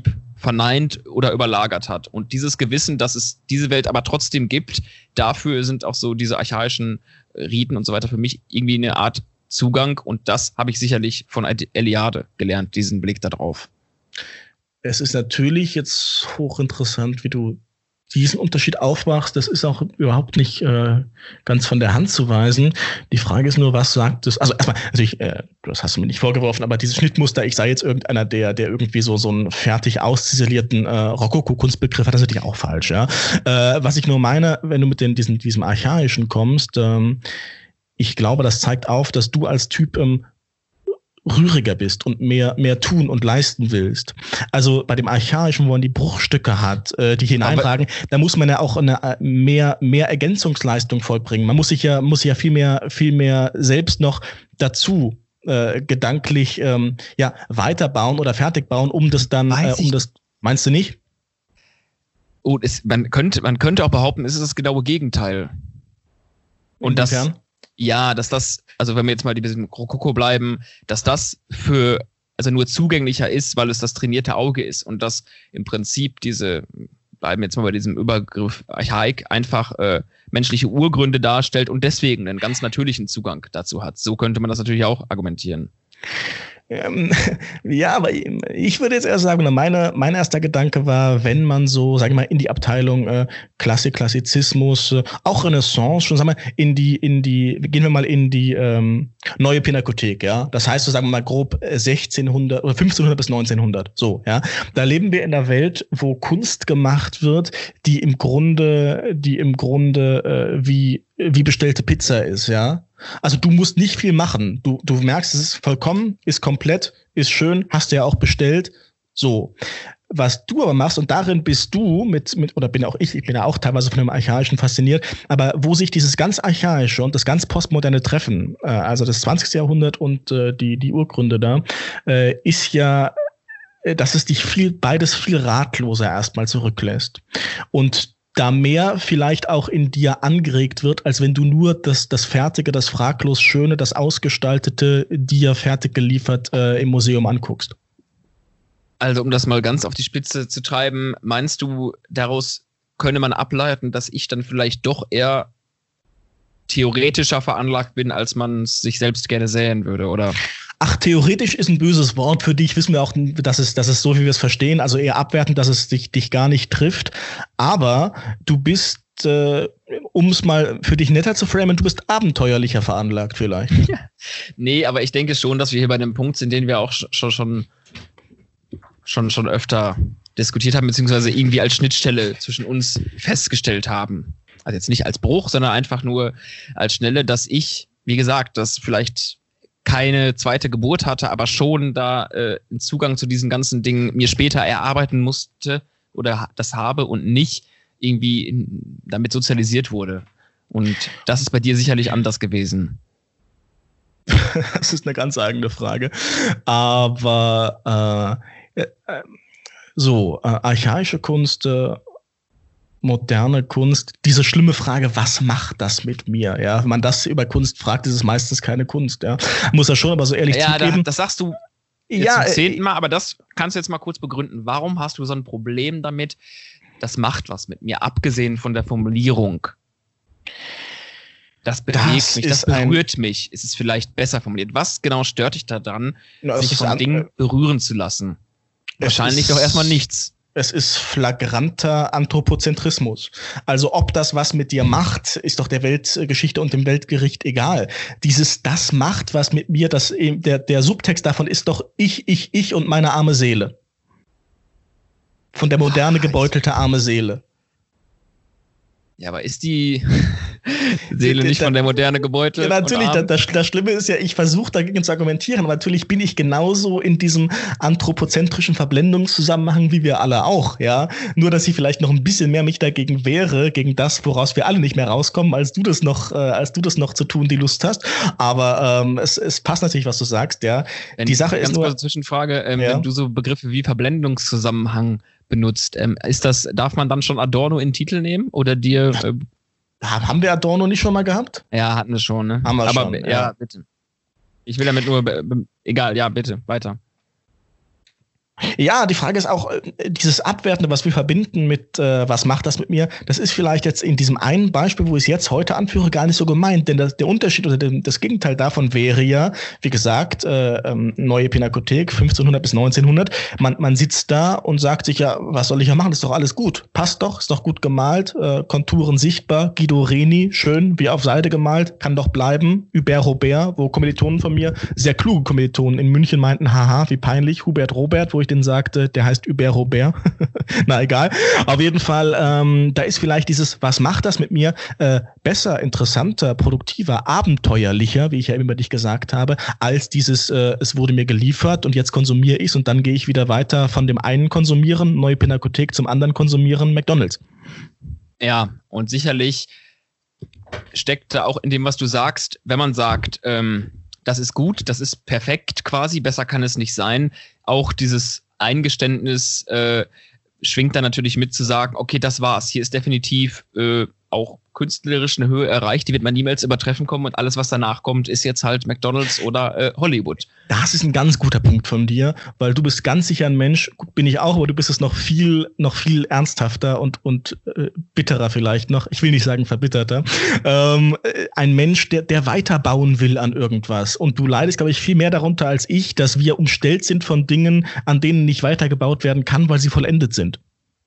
S2: verneint oder überlagert hat. Und dieses Gewissen, dass es diese Welt aber trotzdem gibt, dafür sind auch so diese archaischen Riten und so weiter für mich irgendwie eine Art Zugang. Und das habe ich sicherlich von Eliade gelernt, diesen Blick da drauf.
S3: Es ist natürlich jetzt hochinteressant, wie du diesen Unterschied aufmachst. Das ist auch überhaupt nicht äh, ganz von der Hand zu weisen. Die Frage ist nur, was sagt es? Also erstmal, natürlich, äh, das hast du mir nicht vorgeworfen, aber dieses Schnittmuster, ich sei jetzt irgendeiner, der, der irgendwie so so einen fertig ausziselierten äh, Rokoko-Kunstbegriff hat, das ist natürlich auch falsch. Ja, äh, was ich nur meine, wenn du mit den, diesen, diesem Archaischen kommst, ähm, ich glaube, das zeigt auf, dass du als Typ ähm, rühriger bist und mehr mehr tun und leisten willst. Also bei dem Archaischen, wo man die Bruchstücke hat, äh, die hineintragen, aber da muss man ja auch eine äh, mehr mehr Ergänzungsleistung vollbringen. Man muss sich ja muss sich ja viel mehr viel mehr selbst noch dazu äh, gedanklich ähm, ja weiterbauen oder fertig bauen, um das dann äh, um das meinst du nicht?
S2: Oh, es, man könnte man könnte auch behaupten, es ist das genaue Gegenteil. Und das Ja, dass das, also wenn wir jetzt mal ein bisschen Rokoko bleiben, dass das für, also nur zugänglicher ist, weil es das trainierte Auge ist und dass im Prinzip diese, bleiben jetzt mal bei diesem Übergriff Archaik, einfach äh, menschliche Urgründe darstellt und deswegen einen ganz natürlichen Zugang dazu hat. So könnte man das natürlich auch argumentieren.
S3: Ähm, ja, aber ich würde jetzt eher sagen, meine, mein erster Gedanke war, wenn man so, sag ich mal, in die Abteilung äh, Klassik, Klassizismus, äh, auch Renaissance, schon sagen wir, in die, in die, gehen wir mal in die ähm, neue Pinakothek, ja. Das heißt, so sagen wir mal grob sechzehnhundert oder fünfzehnhundert bis neunzehnhundert, so, ja. Da leben wir in einer Welt, wo Kunst gemacht wird, die im Grunde, die im Grunde äh, wie wie bestellte Pizza ist, ja. Also du musst nicht viel machen. Du, du merkst, es ist vollkommen, ist komplett, ist schön, hast du ja auch bestellt. So. Was du aber machst, und darin bist du mit, mit, oder bin auch ich, ich bin ja auch teilweise von dem Archaischen fasziniert, aber wo sich dieses ganz Archaische und das ganz Postmoderne treffen, äh, also das zwanzigste Jahrhundert und äh, die, die Urgründe da, äh, ist ja, äh, dass es dich viel, beides viel ratloser erstmal zurücklässt. Und da mehr vielleicht auch in dir angeregt wird, als wenn du nur das, das Fertige, das fraglos Schöne, das Ausgestaltete, dir fertig geliefert äh, im Museum anguckst.
S2: Also um das mal ganz auf die Spitze zu treiben, meinst du, daraus könne man ableiten, dass ich dann vielleicht doch eher theoretischer veranlagt bin, als man es sich selbst gerne sähen würde, oder?
S3: Ach, theoretisch ist ein böses Wort. Für dich wissen wir auch, dass es, dass es so, wie wir es verstehen, also eher abwertend, dass es dich, dich gar nicht trifft. Aber du bist, äh, um es mal für dich netter zu framen, du bist abenteuerlicher veranlagt vielleicht.
S2: Ja. Nee, aber ich denke schon, dass wir hier bei einem Punkt sind, den wir auch schon, schon, schon, schon öfter diskutiert haben, beziehungsweise irgendwie als Schnittstelle zwischen uns festgestellt haben. Also jetzt nicht als Bruch, sondern einfach nur als Schnelle, dass ich, wie gesagt, das vielleicht keine zweite Geburt hatte, aber schon da äh, einen Zugang zu diesen ganzen Dingen mir später erarbeiten musste oder das habe und nicht irgendwie in, damit sozialisiert wurde. Und das ist bei dir sicherlich anders gewesen.
S3: Das ist eine ganz eigene Frage. Aber äh, äh, so, äh, archaische Kunst, äh, moderne Kunst, diese schlimme Frage, was macht das mit mir? Ja, wenn man das über Kunst fragt, ist es meistens keine Kunst. Ja, muss er schon, aber so ehrlich
S2: ja,
S3: zugeben.
S2: Da, das sagst du jetzt
S3: ja,
S2: zum zehnten Mal, aber das kannst du jetzt mal kurz begründen. Warum hast du so ein Problem damit? Das macht was mit mir, abgesehen von der Formulierung. Das bewegt das mich, das berührt mich. Ist es vielleicht besser formuliert? Was genau stört dich daran, na, sich vom Ding berühren zu lassen? Wahrscheinlich doch erstmal nichts.
S3: Es ist flagranter Anthropozentrismus. Also ob das was mit dir macht, ist doch der Weltgeschichte und dem Weltgericht egal. Dieses, das macht was mit mir, das, der, der Subtext davon ist doch ich, ich, ich und meine arme Seele. Von der Moderne gebeutelte arme Seele.
S2: Ja, aber ist die Seele nicht von der Moderne gebeutelt?
S3: Ja, natürlich. Das, das, das Schlimme ist ja, ich versuche dagegen zu argumentieren, aber natürlich bin ich genauso in diesem anthropozentrischen Verblendungszusammenhang wie wir alle auch, ja. Nur, dass ich vielleicht noch ein bisschen mehr mich dagegen wehre, gegen das, woraus wir alle nicht mehr rauskommen, als du das noch, äh, als du das noch zu tun, die Lust hast. Aber ähm, es, es passt natürlich, was du sagst, ja.
S2: Wenn,
S3: die Sache
S2: ganz
S3: ist nur.
S2: Kurze Zwischenfrage, ähm,
S3: ja?
S2: Wenn du so Begriffe wie Verblendungszusammenhang benutzt. Ähm, ist das, darf man dann schon Adorno in den Titel nehmen? Oder dir. Äh,
S3: haben wir Adorno nicht schon mal gehabt?
S2: Ja, hatten wir schon, ne?
S3: Haben wir
S2: Aber,
S3: schon.
S2: Ja,
S3: ja,
S2: bitte. Ich will damit nur. Be, be, egal, ja, bitte, weiter.
S3: Ja, die Frage ist auch, dieses Abwertende, was wir verbinden mit, äh, was macht das mit mir, das ist vielleicht jetzt in diesem einen Beispiel, wo ich es jetzt heute anführe, gar nicht so gemeint. Denn das, der Unterschied oder das Gegenteil davon wäre ja, wie gesagt, äh, ähm, neue Pinakothek, fünfzehnhundert bis neunzehnhundert. Man, man sitzt da und sagt sich ja, was soll ich ja machen, das ist doch alles gut. Passt doch, ist doch gut gemalt, äh, Konturen sichtbar, Guido Reni, schön, wie auf Seite gemalt, kann doch bleiben. Hubert Robert, wo Kommilitonen von mir, sehr kluge Kommilitonen in München meinten, haha, wie peinlich, Hubert Robert, wo ich den sagte, der heißt Hubert Robert. Na egal. Auf jeden Fall, ähm, da ist vielleicht dieses, was macht das mit mir, äh, besser, interessanter, produktiver, abenteuerlicher, wie ich ja immer über dich gesagt habe, als dieses, äh, es wurde mir geliefert und jetzt konsumiere ich es und dann gehe ich wieder weiter von dem einen konsumieren, neue Pinakothek, zum anderen konsumieren, McDonald's.
S2: Ja, und sicherlich steckt da auch in dem, was du sagst, wenn man sagt, ähm, das ist gut, das ist perfekt quasi, besser kann es nicht sein, auch dieses Eingeständnis äh, schwingt dann natürlich mit zu sagen, okay, das war's. Hier ist definitiv äh, auch künstlerisch eine Höhe erreicht, die wird man niemals übertreffen kommen und alles, was danach kommt, ist jetzt halt McDonald's oder äh, Hollywood.
S3: Das ist ein ganz guter Punkt von dir, weil du bist ganz sicher ein Mensch, gut, bin ich auch, aber du bist es noch viel, noch viel ernsthafter und, und äh, bitterer vielleicht noch, ich will nicht sagen verbitterter, ähm, ein Mensch, der, der weiterbauen will an irgendwas. Und du leidest, glaube ich, viel mehr darunter als ich, dass wir umstellt sind von Dingen, an denen nicht weitergebaut werden kann, weil sie vollendet sind.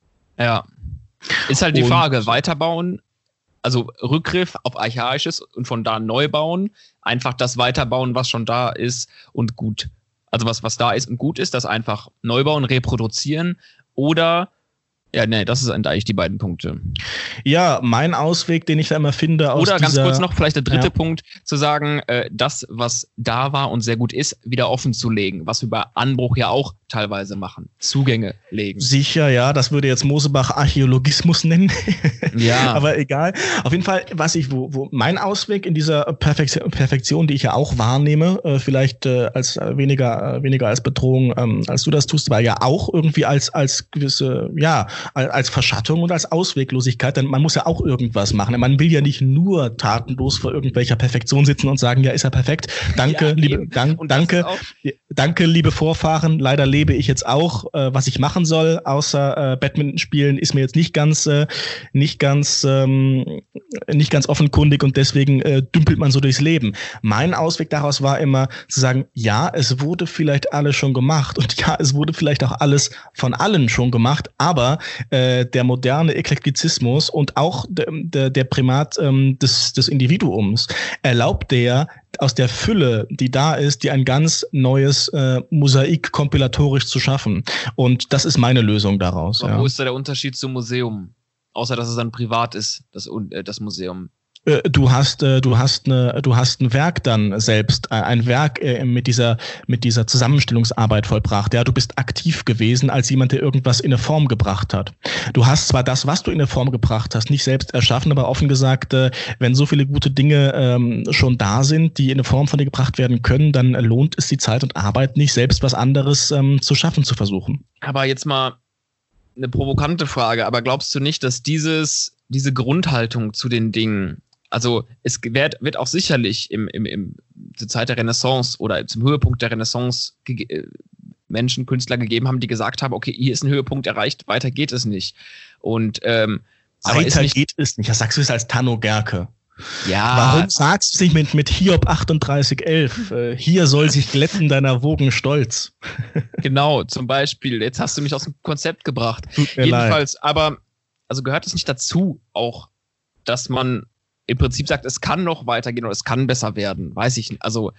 S2: Ja, ist halt die
S3: und
S2: Frage, weiterbauen, also Rückgriff auf Archaisches und von da neu bauen, einfach das weiterbauen, was schon da ist und gut. Also was, was da ist und gut ist, das einfach neu bauen, reproduzieren oder, ja, nee, das sind eigentlich die beiden Punkte.
S3: Ja, mein Ausweg, den ich da immer finde aus
S2: Oder ganz
S3: dieser,
S2: kurz noch, vielleicht der dritte
S3: ja.
S2: Punkt, zu sagen, äh, das, was da war und sehr gut ist, wieder offen zu legen, was wir bei Anbruch ja auch teilweise machen. Zugänge legen.
S3: Sicher, ja, das würde jetzt Mosebach Archäologismus nennen.
S2: Ja.
S3: Aber egal. Auf jeden Fall, was ich, wo, wo mein Ausweg in dieser Perfektion, Perfektion, die ich ja auch wahrnehme, äh, vielleicht äh, als äh, weniger, äh, weniger als Bedrohung, ähm, als du das tust, weil ja auch irgendwie als, als gewisse, ja, als Verschattung und als Ausweglosigkeit, denn man muss ja auch irgendwas machen. Man will ja nicht nur tatenlos vor irgendwelcher Perfektion sitzen und sagen, ja, ist er perfekt. Danke, ja, liebe, dank, danke, danke, liebe Vorfahren. Leider lebe ich jetzt auch, äh, was ich machen soll, außer äh, Badminton spielen, ist mir jetzt nicht ganz, äh, nicht ganz, ähm, nicht ganz offenkundig und deswegen äh, dümpelt man so durchs Leben. Mein Ausweg daraus war immer zu sagen, ja, es wurde vielleicht alles schon gemacht und ja, es wurde vielleicht auch alles von allen schon gemacht, aber äh, der moderne Eklektizismus und auch der, der, der Primat ähm, des, des Individuums erlaubt der, aus der Fülle, die da ist, die ein ganz neues äh, Mosaik kompilatorisch zu schaffen. Und das ist meine Lösung daraus.
S2: Aber
S3: ja.
S2: Wo ist da der Unterschied zum Museum? Außer, dass es dann privat ist, das, äh, das Museum.
S3: Du hast, du hast eine, du hast ein Werk dann selbst, ein Werk mit dieser, mit dieser Zusammenstellungsarbeit vollbracht. Ja, du bist aktiv gewesen als jemand, der irgendwas in eine Form gebracht hat. Du hast zwar das, was du in eine Form gebracht hast, nicht selbst erschaffen, aber offen gesagt, wenn so viele gute Dinge ähm, schon da sind, die in eine Form von dir gebracht werden können, dann lohnt es die Zeit und Arbeit nicht, selbst was anderes ähm, zu schaffen, zu versuchen.
S2: Aber jetzt mal eine provokante Frage, aber glaubst du nicht, dass dieses, diese Grundhaltung zu den Dingen, also es wird, wird auch sicherlich im, im, im, zur Zeit der Renaissance oder zum Höhepunkt der Renaissance ge- Menschen, Künstler gegeben haben, die gesagt haben, okay, hier ist ein Höhepunkt erreicht, weiter geht es nicht. Und ähm, aber
S3: weiter
S2: ist nicht,
S3: geht es nicht. Das sagst du es als Tanno Gerke.
S2: Ja.
S3: Warum sagst du es nicht mit, mit Hiob achtunddreißig elf? Äh, hier soll sich glätten deiner Wogen Stolz.
S2: Genau, zum Beispiel. Jetzt hast du mich aus dem Konzept gebracht.
S3: Tut mir
S2: Jedenfalls,
S3: leid. Aber
S2: also gehört es nicht dazu auch, dass man im Prinzip sagt, es kann noch weitergehen oder es kann besser werden. Weiß ich nicht. Also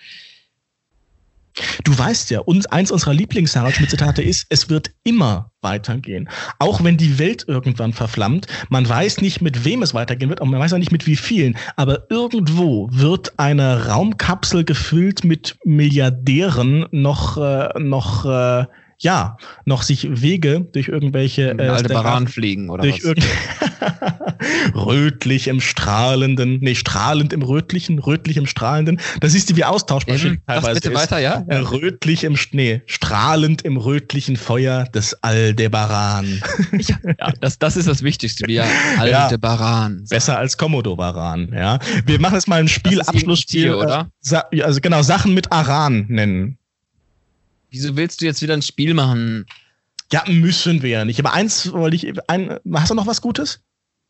S3: du weißt ja, uns, eins unserer Lieblings-Harald Schmidt-Zitate ist, es wird immer weitergehen. Auch wenn die Welt irgendwann verflammt, man weiß nicht, mit wem es weitergehen wird und man weiß ja nicht, mit wie vielen. Aber irgendwo wird eine Raumkapsel gefüllt mit Milliardären noch, äh, noch, äh, ja, noch sich Wege durch irgendwelche
S2: äh, Aldebaran fliegen oder
S3: durch
S2: was?
S3: Rötlich im strahlenden, nee, strahlend im rötlichen, rötlich im strahlenden. Da siehst du, wie austauschbar
S2: ähm, teilweise bitte ist. Weiter, ja?
S3: Äh, rötlich im Schnee, strahlend im rötlichen Feuer des Aldebaran.
S2: Ja, ja das, das ist das Wichtigste, wie Aldebaran.
S3: Ja, besser als Komodowaran, ja. Wir machen jetzt mal ein Spiel, Abschlussspiel,
S2: oder?
S3: Sa- also genau, Sachen mit Aran nennen.
S2: Wieso willst du jetzt wieder ein Spiel machen?
S3: Ja, müssen wir ja nicht. Aber eins wollte ich. Ein, hast du noch was Gutes?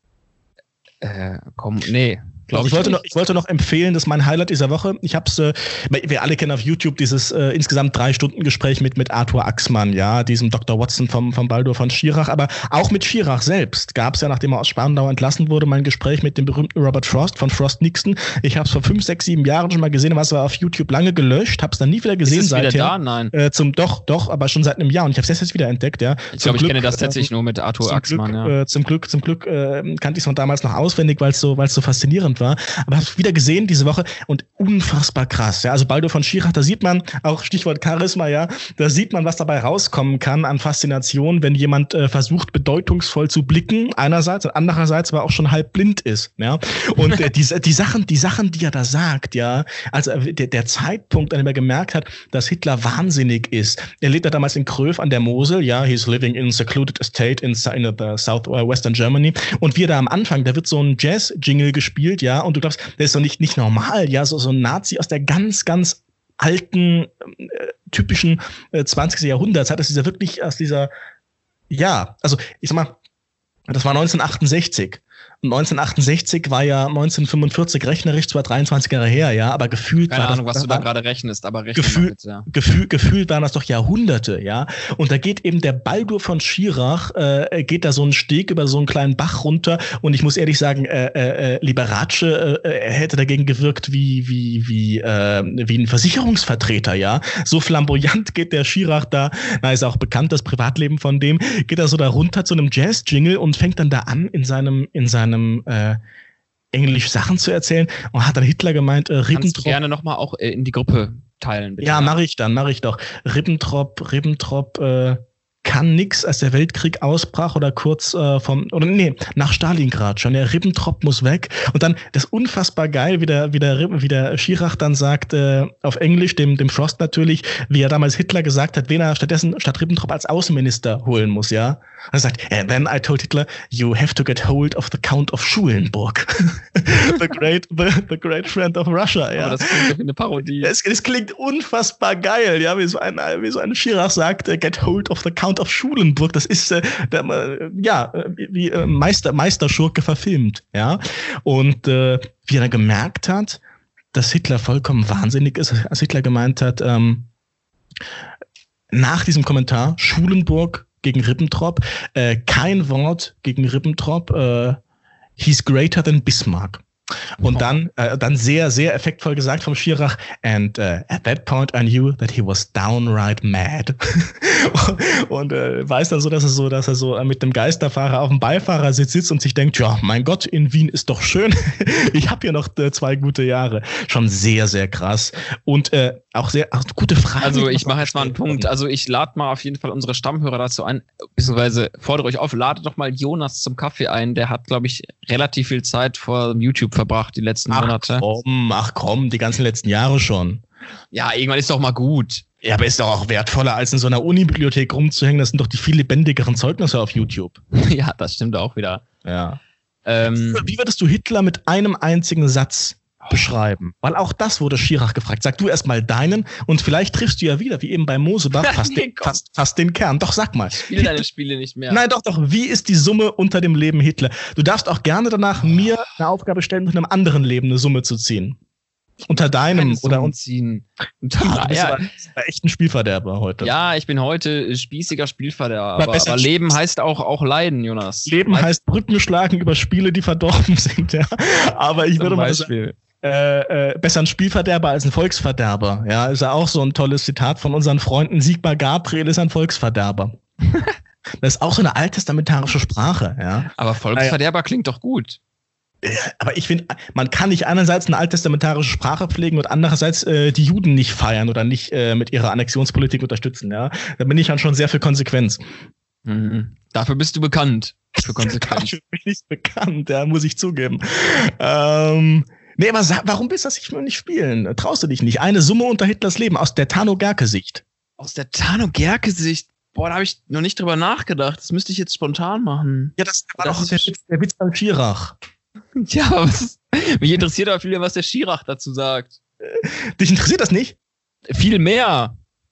S2: Äh, komm, nee.
S3: Ich, ich, wollte noch, ich wollte noch empfehlen, das ist mein Highlight dieser Woche. Ich hab's, äh, wir alle kennen auf YouTube dieses äh, insgesamt drei Stunden Gespräch mit, mit Arthur Axmann, ja, diesem Doktor Watson vom, vom Baldur von Schirach, aber auch mit Schirach selbst gab es ja, nachdem er aus Spandau entlassen wurde, mein Gespräch mit dem berühmten Robert Frost von Frost Nixon. Ich habe es vor fünf, sechs, sieben Jahren schon mal gesehen, was war auf YouTube lange gelöscht, hab's dann nie wieder gesehen
S2: seither. Ist es wieder
S3: seither.
S2: da? Nein.
S3: Äh, zum, doch, doch, aber schon seit einem Jahr und ich habe es jetzt wieder entdeckt, ja.
S2: Ich glaube, ich kenne das tatsächlich äh, nur mit Arthur Axmann,
S3: Glück,
S2: ja.
S3: Äh, zum Glück, zum Glück äh, kannte ich es von damals noch auswendig, weil es so, weil's so faszinierend war. Aber hab's wieder gesehen diese Woche und unfassbar krass. Ja, also Baldur von Schirach, da sieht man, auch Stichwort Charisma, ja, da sieht man, was dabei rauskommen kann an Faszination, wenn jemand äh, versucht, bedeutungsvoll zu blicken, einerseits, und andererseits aber auch schon halb blind ist. Ja, und äh, die, die, Sachen, die Sachen, die er da sagt, ja, also der, der Zeitpunkt, an dem er gemerkt hat, dass Hitler wahnsinnig ist. Er lebt da damals in Kröv an der Mosel, ja, he's living in a secluded estate in, in the southwestern Germany. Und wir da am Anfang, da wird so ein Jazz-Jingle gespielt, ja, und du glaubst, der ist doch nicht, nicht normal, ja, so, so ein Nazi aus der ganz, ganz alten, äh, typischen äh, zwanzigsten Jahrhunderts, hat es dieser wirklich aus dieser, ja, also ich sag mal, das war neunzehnhundertachtundsechzig. Und neunzehnhundertachtundsechzig war ja neunzehnhundertfünfundvierzig rechnerisch zwar dreiundzwanzig Jahre her, ja, aber gefühlt
S2: Keine
S3: war
S2: Ahnung,
S3: das,
S2: was du da gerade rechnest, aber rechne
S3: gefühl,
S2: jetzt, ja.
S3: gefühl, gefühlt waren das doch Jahrhunderte, ja. Und da geht eben der Baldur von Schirach, äh, geht da so einen Steg über so einen kleinen Bach runter und ich muss ehrlich sagen, äh, äh, Liberace äh, hätte dagegen gewirkt wie wie wie äh, wie ein Versicherungsvertreter, ja. So flamboyant geht der Schirach da, na ist auch bekannt das Privatleben von dem, geht er so da runter zu einem Jazz-Jingle und fängt dann da an in seinem in seinem Äh, Englisch Sachen zu erzählen und hat dann Hitler gemeint, äh, Ribbentrop.
S2: Kannst du gerne nochmal auch äh, in die Gruppe teilen, bitte.
S3: Ja, mache ich dann, mache ich doch. Ribbentrop, Ribbentrop, äh, kann nix, als der Weltkrieg ausbrach oder kurz äh, vom, oder nee, nach Stalingrad schon. Der Ribbentrop muss weg. Und dann das unfassbar geil, wie der, wie der, wie der Schirach dann sagt, äh, auf Englisch, dem, dem Frost natürlich, wie er damals Hitler gesagt hat, wen er stattdessen statt Ribbentrop als Außenminister holen muss, ja. Er sagt, and then I told Hitler, you have to get hold of the Count of Schulenburg. the great, the, the great friend of Russia, ja.
S2: Aber das klingt wie eine Parodie.
S3: Es, es klingt unfassbar geil, ja, wie so ein, wie so ein Schirach sagt, get hold of the Count of Schulenburg. Das ist, äh, der, äh, ja, wie äh, Meister, Meisterschurke verfilmt, ja. Und äh, wie er dann gemerkt hat, dass Hitler vollkommen wahnsinnig ist, als Hitler gemeint hat, ähm, nach diesem Kommentar, Schulenburg gegen Ribbentrop, äh, kein Wort gegen Ribbentrop, äh, he's greater than Bismarck. Und oh. dann, äh, dann sehr, sehr effektvoll gesagt vom Schirach, and uh, at that point I knew that he was downright mad. Und äh, weiß dann so, dass er so, dass er so mit dem Geisterfahrer auf dem Beifahrersitz sitzt und sich denkt, ja, mein Gott, in Wien ist doch schön. Ich habe hier noch äh, zwei gute Jahre. Schon sehr, sehr krass. Und äh, auch sehr auch gute Frage.
S2: Also ich mache jetzt mal einen Punkt. Also ich lade mal auf jeden Fall unsere Stammhörer dazu ein, beziehungsweise fordere euch auf, ladet doch mal Jonas zum Kaffee ein. Der hat, glaube ich, relativ viel Zeit vor YouTube verbracht, die letzten
S3: ach
S2: Monate.
S3: Komm, ach komm, die ganzen letzten Jahre schon.
S2: Ja, irgendwann ist doch mal gut.
S3: Ja, aber ist doch auch wertvoller, als in so einer Uni-Bibliothek rumzuhängen. Das sind doch die viel lebendigeren Zeugnisse auf YouTube.
S2: Ja, das stimmt auch wieder.
S3: Ja.
S2: Ähm,
S3: Wie würdest du Hitler mit einem einzigen Satz beschreiben? Weil auch das wurde Schirach gefragt. Sag du erst mal deinen und vielleicht triffst du ja wieder, wie eben bei Mosebach, fast,
S2: nee,
S3: den, fast, fast den Kern. Doch, sag mal.
S2: Ich spiele deine Spiele nicht mehr.
S3: Nein, doch, doch. Wie ist die Summe unter dem Leben Hitler? Du darfst auch gerne danach mir eine Aufgabe stellen, unter einem anderen Leben eine Summe zu ziehen. Unter deinem oder
S2: uns ziehen.
S3: Ah, du bist ja. aber echt ein Spielverderber heute.
S2: Ja, ich bin heute spießiger Spielverderber. Aber, aber Leben heißt auch, auch Leiden, Jonas.
S3: Leben heißt, heißt Brücken schlagen über Spiele, die verdorben sind. Ja. Aber ich würde mal sagen, äh, äh, besser ein Spielverderber als ein Volksverderber. Ja, ist ja auch so ein tolles Zitat von unseren Freunden. Sigmar Gabriel ist ein Volksverderber. Das ist auch so eine alttestamentarische Sprache. Ja.
S2: Aber Volksverderber ja. klingt doch gut.
S3: Aber ich finde, man kann nicht einerseits eine alttestamentarische Sprache pflegen und andererseits äh, die Juden nicht feiern oder nicht äh, mit ihrer Annexionspolitik unterstützen. Ja, da bin ich dann schon sehr für Konsequenz.
S2: Mhm. Dafür bist du bekannt. Für Konsequenz.
S3: Dafür bin ich bekannt, ja, muss ich zugeben. Ähm, nee, aber sag, warum willst du das nicht spielen? Traust du dich nicht? Eine Summe unter Hitlers Leben aus der Tano-Gerke-Sicht.
S2: Aus der Tano-Gerke-Sicht? Boah, da habe ich noch nicht drüber nachgedacht. Das müsste ich jetzt spontan machen.
S3: Ja, das war das doch der Witz, der Witz beim Schirach.
S2: Ja, aber was, mich interessiert aber viel, was der Schirach dazu sagt.
S3: Dich interessiert das nicht?
S2: Viel mehr.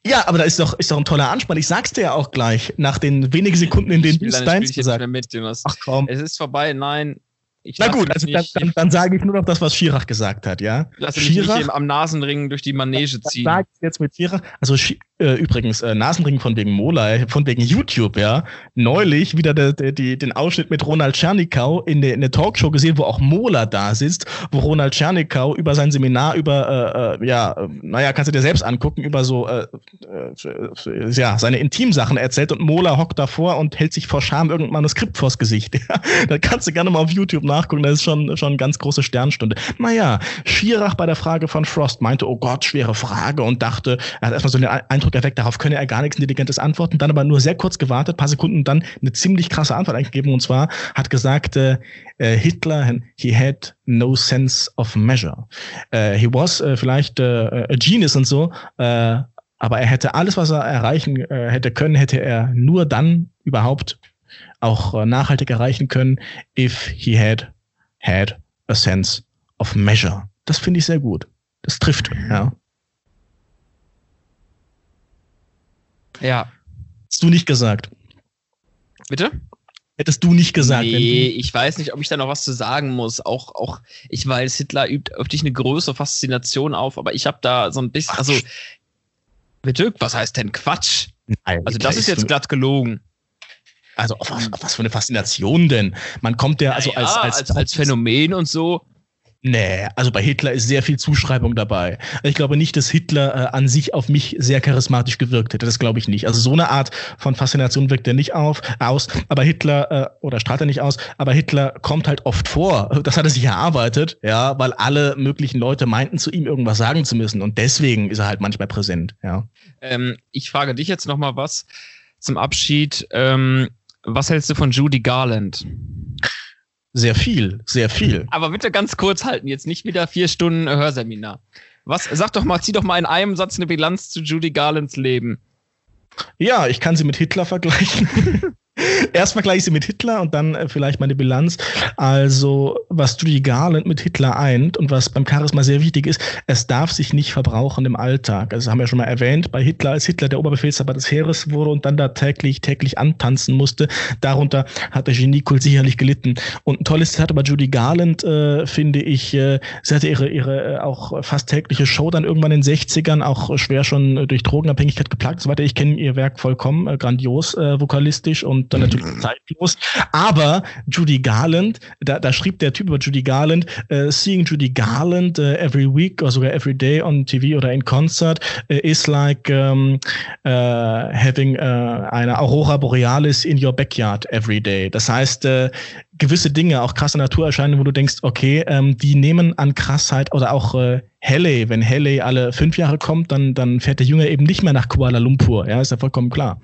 S3: Ja, aber da ist doch, ist doch ein toller Anspann. Ich sag's dir ja auch gleich, nach den wenigen Sekunden, in denen du es deins gesagt hast.
S2: Mit, Jonas.
S3: Ach komm.
S2: Es ist vorbei, nein. Ich
S3: Na gut, also dann, dann, dann sage ich nur noch das, was Schirach gesagt hat, ja?
S2: Lass mich Schirach, nicht am Nasenring durch die Manege ziehen.
S3: Sag ich jetzt mit Schirach, also äh, übrigens, äh, Nasenring von wegen Mola, von wegen YouTube, ja. Neulich wieder de, de, de, den Ausschnitt mit Ronald Czernikau in der in der Talkshow gesehen, wo auch Mola da sitzt, wo Ronald Czernikau über sein Seminar über, äh, ja, äh, naja, kannst du dir selbst angucken, über so, äh, äh, ja, seine Intimsachen erzählt und Mola hockt davor und hält sich vor Scham irgendein Manuskript vors Gesicht. Ja? Da kannst du gerne mal auf YouTube nachgucken, das ist schon, schon eine ganz große Sternstunde. Naja, Schirach bei der Frage von Frost meinte, oh Gott, schwere Frage und dachte, er hat erstmal so den Eindruck erweckt, darauf könne er gar nichts Intelligentes antworten, dann aber nur sehr kurz gewartet, paar Sekunden und dann eine ziemlich krasse Antwort eingegeben und zwar hat gesagt, äh, Hitler, he had no sense of measure. Uh, he was uh, vielleicht uh, a genius und so, uh, aber er hätte alles, was er erreichen uh, hätte können, hätte er nur dann überhaupt auch uh, nachhaltig erreichen können, if he had had a sense of measure. Das finde ich sehr gut. Das trifft, ja.
S2: Ja.
S3: Hast du nicht gesagt.
S2: Bitte?
S3: Hättest du nicht gesagt.
S2: Nee, ich weiß nicht, ob ich da noch was zu sagen muss. Auch, auch ich weiß, Hitler übt auf dich eine größere Faszination auf, aber ich habe da so ein bisschen, also, bitte, was heißt denn Quatsch?
S3: Nein,
S2: also das ist jetzt glatt gelogen.
S3: Also auf, auf was für eine Faszination denn? Man kommt ja also
S2: ja,
S3: als, als,
S2: als, als Phänomen und so.
S3: Nee, also bei Hitler ist sehr viel Zuschreibung dabei. Ich glaube nicht, dass Hitler äh, an sich auf mich sehr charismatisch gewirkt hätte. Das glaube ich nicht. Also so eine Art von Faszination wirkt er nicht auf, aus. Aber Hitler, äh, oder strahlt er nicht aus, aber Hitler kommt halt oft vor. Das hat er sich erarbeitet, ja, weil alle möglichen Leute meinten, zu ihm irgendwas sagen zu müssen. Und deswegen ist er halt manchmal präsent, ja.
S2: Ähm, ich frage dich jetzt noch mal was zum Abschied. Ähm, was hältst du von Judy Garland?
S3: Sehr viel, sehr viel.
S2: Aber bitte ganz kurz halten, jetzt nicht wieder vier Stunden Hörseminar. Was, sag doch mal, zieh doch mal in einem Satz eine Bilanz zu Judy Garlands Leben.
S3: Ja, ich kann sie mit Hitler vergleichen. Erst vergleiche ich sie mit Hitler und dann äh, vielleicht meine Bilanz. Also, was Judy Garland mit Hitler eint und was beim Charisma sehr wichtig ist, es darf sich nicht verbrauchen im Alltag. Also, das haben wir ja schon mal erwähnt, bei Hitler, als Hitler der Oberbefehlshaber des Heeres wurde und dann da täglich, täglich antanzen musste, darunter hat der Geniekult sicherlich gelitten. Und ein tolles Zitat über Judy Garland, äh, finde ich, äh, sie hatte ihre, ihre äh, auch fast tägliche Show dann irgendwann in den sechzigern, auch schwer schon äh, durch Drogenabhängigkeit geplagt und so weiter. Ich kenne ihr Werk vollkommen, äh, grandios, äh, vokalistisch und dann natürlich zeitlos. Aber Judy Garland, da, da schrieb der Typ über Judy Garland, uh, seeing Judy Garland uh, every week or sogar every day on T V oder in Concert uh, is like um, uh, having uh, eine Aurora Borealis in your backyard every day. Das heißt, uh, gewisse Dinge, auch krasse Naturerscheinungen, wo du denkst, okay, ähm, die nehmen an Krassheit oder auch äh, Halley, wenn Halley alle fünf Jahre kommt, dann, dann fährt der Junge eben nicht mehr nach Kuala Lumpur. Ja, ist ja vollkommen klar.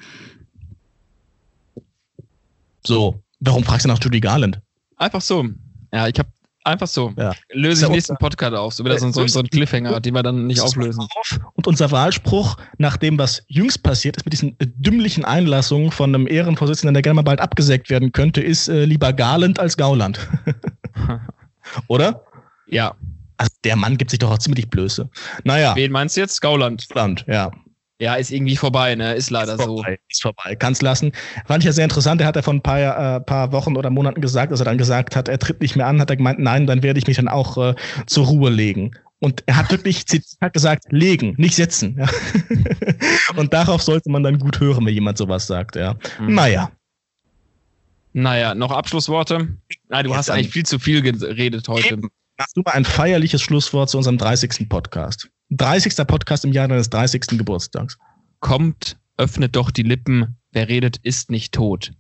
S3: So, warum fragst du nach Judy Garland?
S2: Einfach so. Ja, ich hab einfach so.
S3: Ja.
S2: Löse ich nächsten Podcast auf. So wieder so, so, so ein Cliffhanger, den wir dann nicht auflösen.
S3: Auf. Und unser Wahlspruch, nach dem, was jüngst passiert ist, mit diesen äh, dümmlichen Einlassungen von einem Ehrenvorsitzenden, der gerne mal bald abgesägt werden könnte, ist äh, lieber Garland als Gauland. Oder?
S2: Ja.
S3: Also der Mann gibt sich doch auch ziemlich Blöße. Naja.
S2: Wen meinst du jetzt? Gauland.
S3: Gauland, ja.
S2: Ja, ist irgendwie vorbei, ne? Ist leider
S3: ist vorbei, so. Ist vorbei, kann's lassen. Fand ich ja sehr interessant. Er hat ja vor ein paar, äh, paar Wochen oder Monaten gesagt, als er dann gesagt hat, er tritt nicht mehr an, hat er gemeint, nein, dann werde ich mich dann auch äh, zur Ruhe legen. Und er hat wirklich hat gesagt, legen, nicht setzen. Ja. Und darauf sollte man dann gut hören, wenn jemand sowas sagt, ja. Mhm. Naja.
S2: Naja, noch Abschlussworte? Nein, du Jetzt hast eigentlich viel zu viel geredet heute. Eben.
S3: Machst du mal ein feierliches Schlusswort zu unserem dreißigsten Podcast. dreißigster Podcast im Jahr deines dreißigsten Geburtstags.
S2: Kommt, öffnet doch die Lippen. Wer redet, ist nicht tot.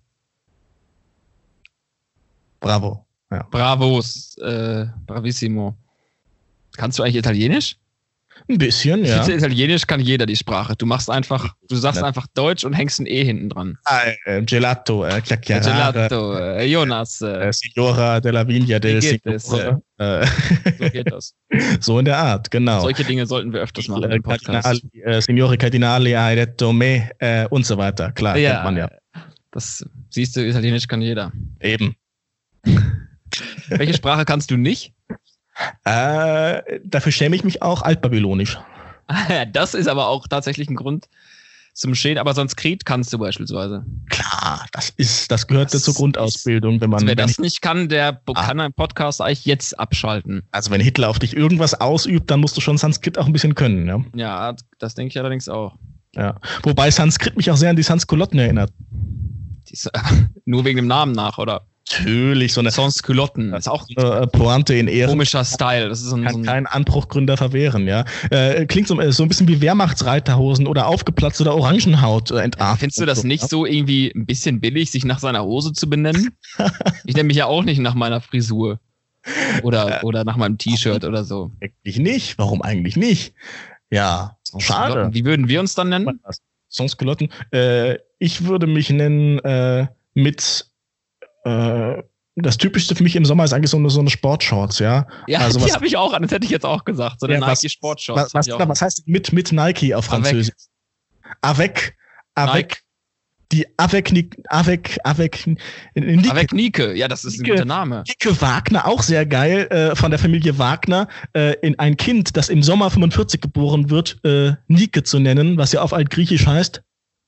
S3: Bravo. Ja.
S2: Bravos. Äh, bravissimo. Kannst du eigentlich Italienisch?
S3: Ein bisschen, ja.
S2: Italienisch kann jeder die Sprache. Du machst einfach, du sagst einfach Deutsch und hängst ein E hinten dran.
S3: Ah, äh, Gelato, äh,
S2: Gelato, äh, Jonas. Äh,
S3: Signora della Vigna del
S2: Signore. Äh, so geht das.
S3: So in der Art, genau.
S2: Solche Dinge sollten wir öfters machen im Podcast.
S3: Cardinali, äh, Signore Cardinali hai detto me äh, und so weiter. Klar,
S2: ja,
S3: kennt man ja.
S2: Das siehst du, Italienisch kann jeder.
S3: Eben.
S2: Welche Sprache kannst du nicht?
S3: Äh, dafür schäme ich mich auch, Altbabylonisch.
S2: Ja, das ist aber auch tatsächlich ein Grund zum Schäden, aber Sanskrit kannst du beispielsweise.
S3: Klar, das ist, das gehört
S2: Das
S3: zur Grundausbildung, wenn man.
S2: Also wer
S3: wenn
S2: das
S3: ich,
S2: nicht kann, der
S3: Ah.
S2: kann einen Podcast eigentlich jetzt abschalten.
S3: also wenn Hitler auf dich irgendwas ausübt, dann musst du schon Sanskrit auch ein bisschen können, ja.
S2: Ja, das denke ich allerdings auch.
S3: ja. Wobei Sanskrit mich auch sehr an die Sanskulotten erinnert.
S2: Die ist, nur wegen dem Namen nach, oder?
S3: Natürlich, so eine
S2: Sanskulotten. Ist auch ein
S3: äh, Pointe in Ehren.
S2: komischer Style. Das ist so ein, so
S3: Kann
S2: ein
S3: kein Anbruchgründer verwehren, ja. Äh, klingt so, so ein bisschen wie Wehrmachtsreiterhosen oder aufgeplatzt oder Orangenhaut äh, entartet.
S2: Findest du das
S3: und so,
S2: nicht
S3: ja?
S2: so irgendwie ein bisschen billig, sich nach seiner Hose zu benennen? Ich nenne mich ja auch nicht nach meiner Frisur. Oder, oder nach meinem T-Shirt oder so.
S3: Eigentlich nicht. Warum eigentlich nicht? Ja, schade.
S2: Wie würden wir uns dann nennen?
S3: Sanskulotten. Äh, ich würde mich nennen äh, mit äh, das Typischste für mich im Sommer ist eigentlich so eine, so eine Sportshorts, ja.
S2: Ja,
S3: also
S2: die
S3: was,
S2: habe ich auch an. Das hätte ich jetzt auch gesagt. So eine
S3: Ja, was-
S2: Nike Sportshorts.
S3: was, was,
S2: hab ich auch.
S3: was heißt mit, mit Nike auf
S2: Avec.
S3: Französisch? Avec. Avec.
S2: Nike.
S3: Die Avec, Ni- Avec, Avec, Nike,
S2: Avec Nike. Ja, das ist ein
S3: Nike.
S2: guter Name.
S3: Nike Wagner, auch sehr geil, äh, von der Familie Wagner, äh, in ein Kind, das im Sommer fünfundvierzig geboren wird, äh, Nike zu nennen, was ja auf Altgriechisch heißt.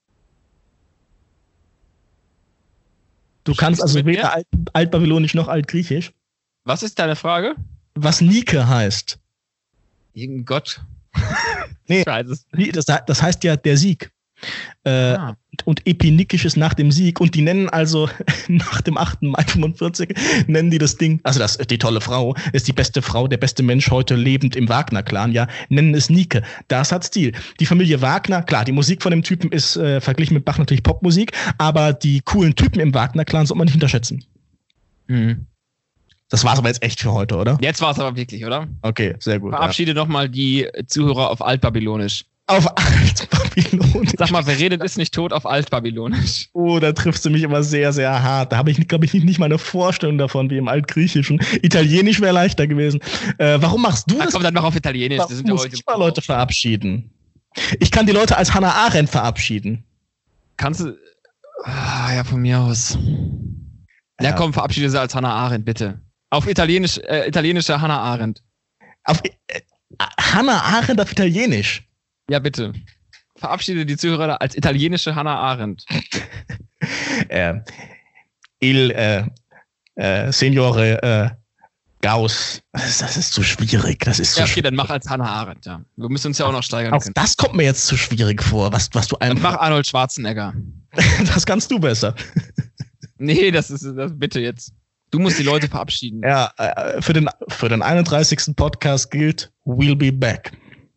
S3: Du kannst
S2: Sprichst du
S3: also
S2: mit
S3: weder
S2: mir?
S3: Alt, Altbabylonisch noch Altgriechisch.
S2: Was ist deine Frage?
S3: Was Nike heißt.
S2: Irgendein Gott.
S3: Nee.
S2: Scheiße.
S3: Das, das heißt ja der Sieg. Äh,
S2: Ah.
S3: Und Epinikisches ist nach dem Sieg. Und die nennen also nach dem achten Mai fünfundvierzig, nennen die das Ding, also das, die tolle Frau, ist die beste Frau, der beste Mensch heute lebend im Wagner-Clan, ja, nennen es Nike. Das hat Stil. Die Familie Wagner, klar, die Musik von dem Typen ist äh, verglichen mit Bach natürlich Popmusik, aber die coolen Typen im Wagner-Clan sollte man nicht unterschätzen.
S2: Mhm.
S3: Das war's aber jetzt echt für heute, oder?
S2: Jetzt war es aber wirklich, oder?
S3: Okay, sehr gut. Ja.
S2: Verabschiede doch mal die Zuhörer auf Altbabylonisch.
S3: Auf Altbabylonisch.
S2: Sag mal, wer redet, ist nicht tot auf Altbabylonisch.
S3: Oh, da triffst du mich immer sehr, sehr hart. Da habe ich, glaube ich, nicht, nicht mal eine Vorstellung davon, wie im Altgriechischen. Italienisch wäre leichter gewesen. Äh, warum machst du
S2: Ah,
S3: das?
S2: komm dann noch auf Italienisch. Das
S3: Warum
S2: sind ja
S3: muss
S2: heute
S3: ich mal Leute verabschieden? Ich kann die Leute als Hannah Arendt verabschieden.
S2: Kannst du. Ah, ja, von mir aus. Ja,
S3: Ja.
S2: komm, verabschiede sie als Hannah Arendt, bitte. Auf Italienisch, äh, italienische Hannah Arendt.
S3: Auf, äh, Hannah Arendt auf Italienisch.
S2: Ja, bitte. Verabschiede die Zuhörer als italienische Hannah Arendt.
S3: äh, il äh, äh, Signore äh, Gauss. Das ist, das ist zu schwierig. Das ist zu
S2: Ja, okay,
S3: schwierig.
S2: dann mach als Hannah Arendt, ja. Wir müssen uns ja auch noch steigern
S3: Auch
S2: können.
S3: das kommt mir jetzt zu schwierig vor, was, was du
S2: Dann mach
S3: einfach.
S2: Arnold Schwarzenegger.
S3: Das kannst du besser.
S2: Nee, das ist das bitte jetzt. Du musst die Leute verabschieden.
S3: Ja, äh, für den, für den einunddreißigsten Podcast gilt, we'll be back.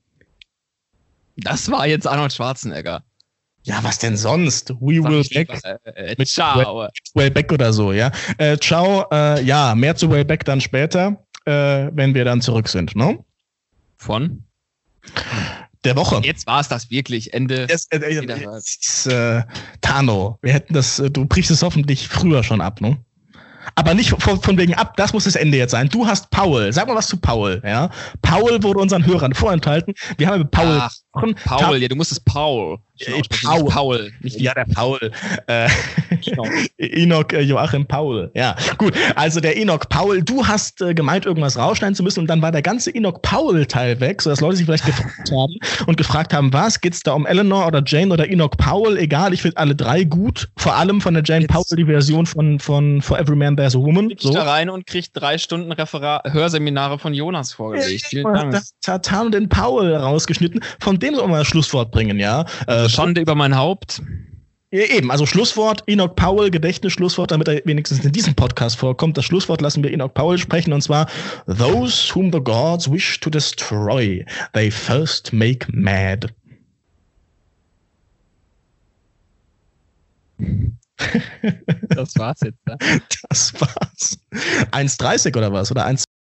S2: Das war jetzt Arnold Schwarzenegger.
S3: Ja, was denn sonst? We
S2: Sag
S3: will
S2: ich
S3: back.
S2: lieber, äh, äh,
S3: Mit
S2: ciao.
S3: Way back oder so, ja. Äh, ciao, äh, ja, mehr zu Way back dann später, äh, wenn wir dann zurück sind, ne?
S2: Von?
S3: Der Woche.
S2: Jetzt war es das wirklich. Ende.
S3: Es, äh, äh,
S2: Wiederhören.
S3: es ist, äh, Tano, wir hätten das, äh, du brichst es hoffentlich früher schon ab, ne? Aber nicht von, von wegen ab, das muss das Ende jetzt sein. Du hast Paul. Sag mal was zu Paul, ja? Paul wurde unseren Hörern vorenthalten. Wir haben über Paul
S2: Ach,
S3: gesprochen.
S2: Paul, ja, du musst es Paul.
S3: Äh,
S2: Paul. Nicht Paul. Nicht
S3: Ja, der Paul. Äh,
S2: Genau.
S3: Enoch äh, Joachim Paul. Ja, gut. Also der Enoch Paul, du hast äh, gemeint, irgendwas rausschneiden zu müssen und dann war der ganze Enoch Paul-Teil weg, sodass Leute sich vielleicht gefragt haben und gefragt haben, was, geht's da um Eleanor oder Jane oder Enoch Paul? Egal, ich finde alle drei gut. Vor allem von der Jane
S2: Jetzt-
S3: Paul die Version von, von For Every Man There's a Woman.
S2: Ich da rein und krieg drei Stunden Referat Hörseminare von Jonas vorgelegt. Vielen Dank.
S3: Das Tatan den Paul rausgeschnitten, von dem soll man das Schlusswort bringen, ja. Äh,
S2: Schande über mein Haupt.
S3: Ja, eben, also Schlusswort, Enoch Paul, Gedächtnisschlusswort, damit er wenigstens in diesem Podcast vorkommt. Das Schlusswort lassen wir Enoch Paul sprechen, und zwar: Those whom the gods wish to destroy, they first make mad.
S2: Das war's jetzt. Ne?
S3: Das war's. eins dreißig oder was? Oder eins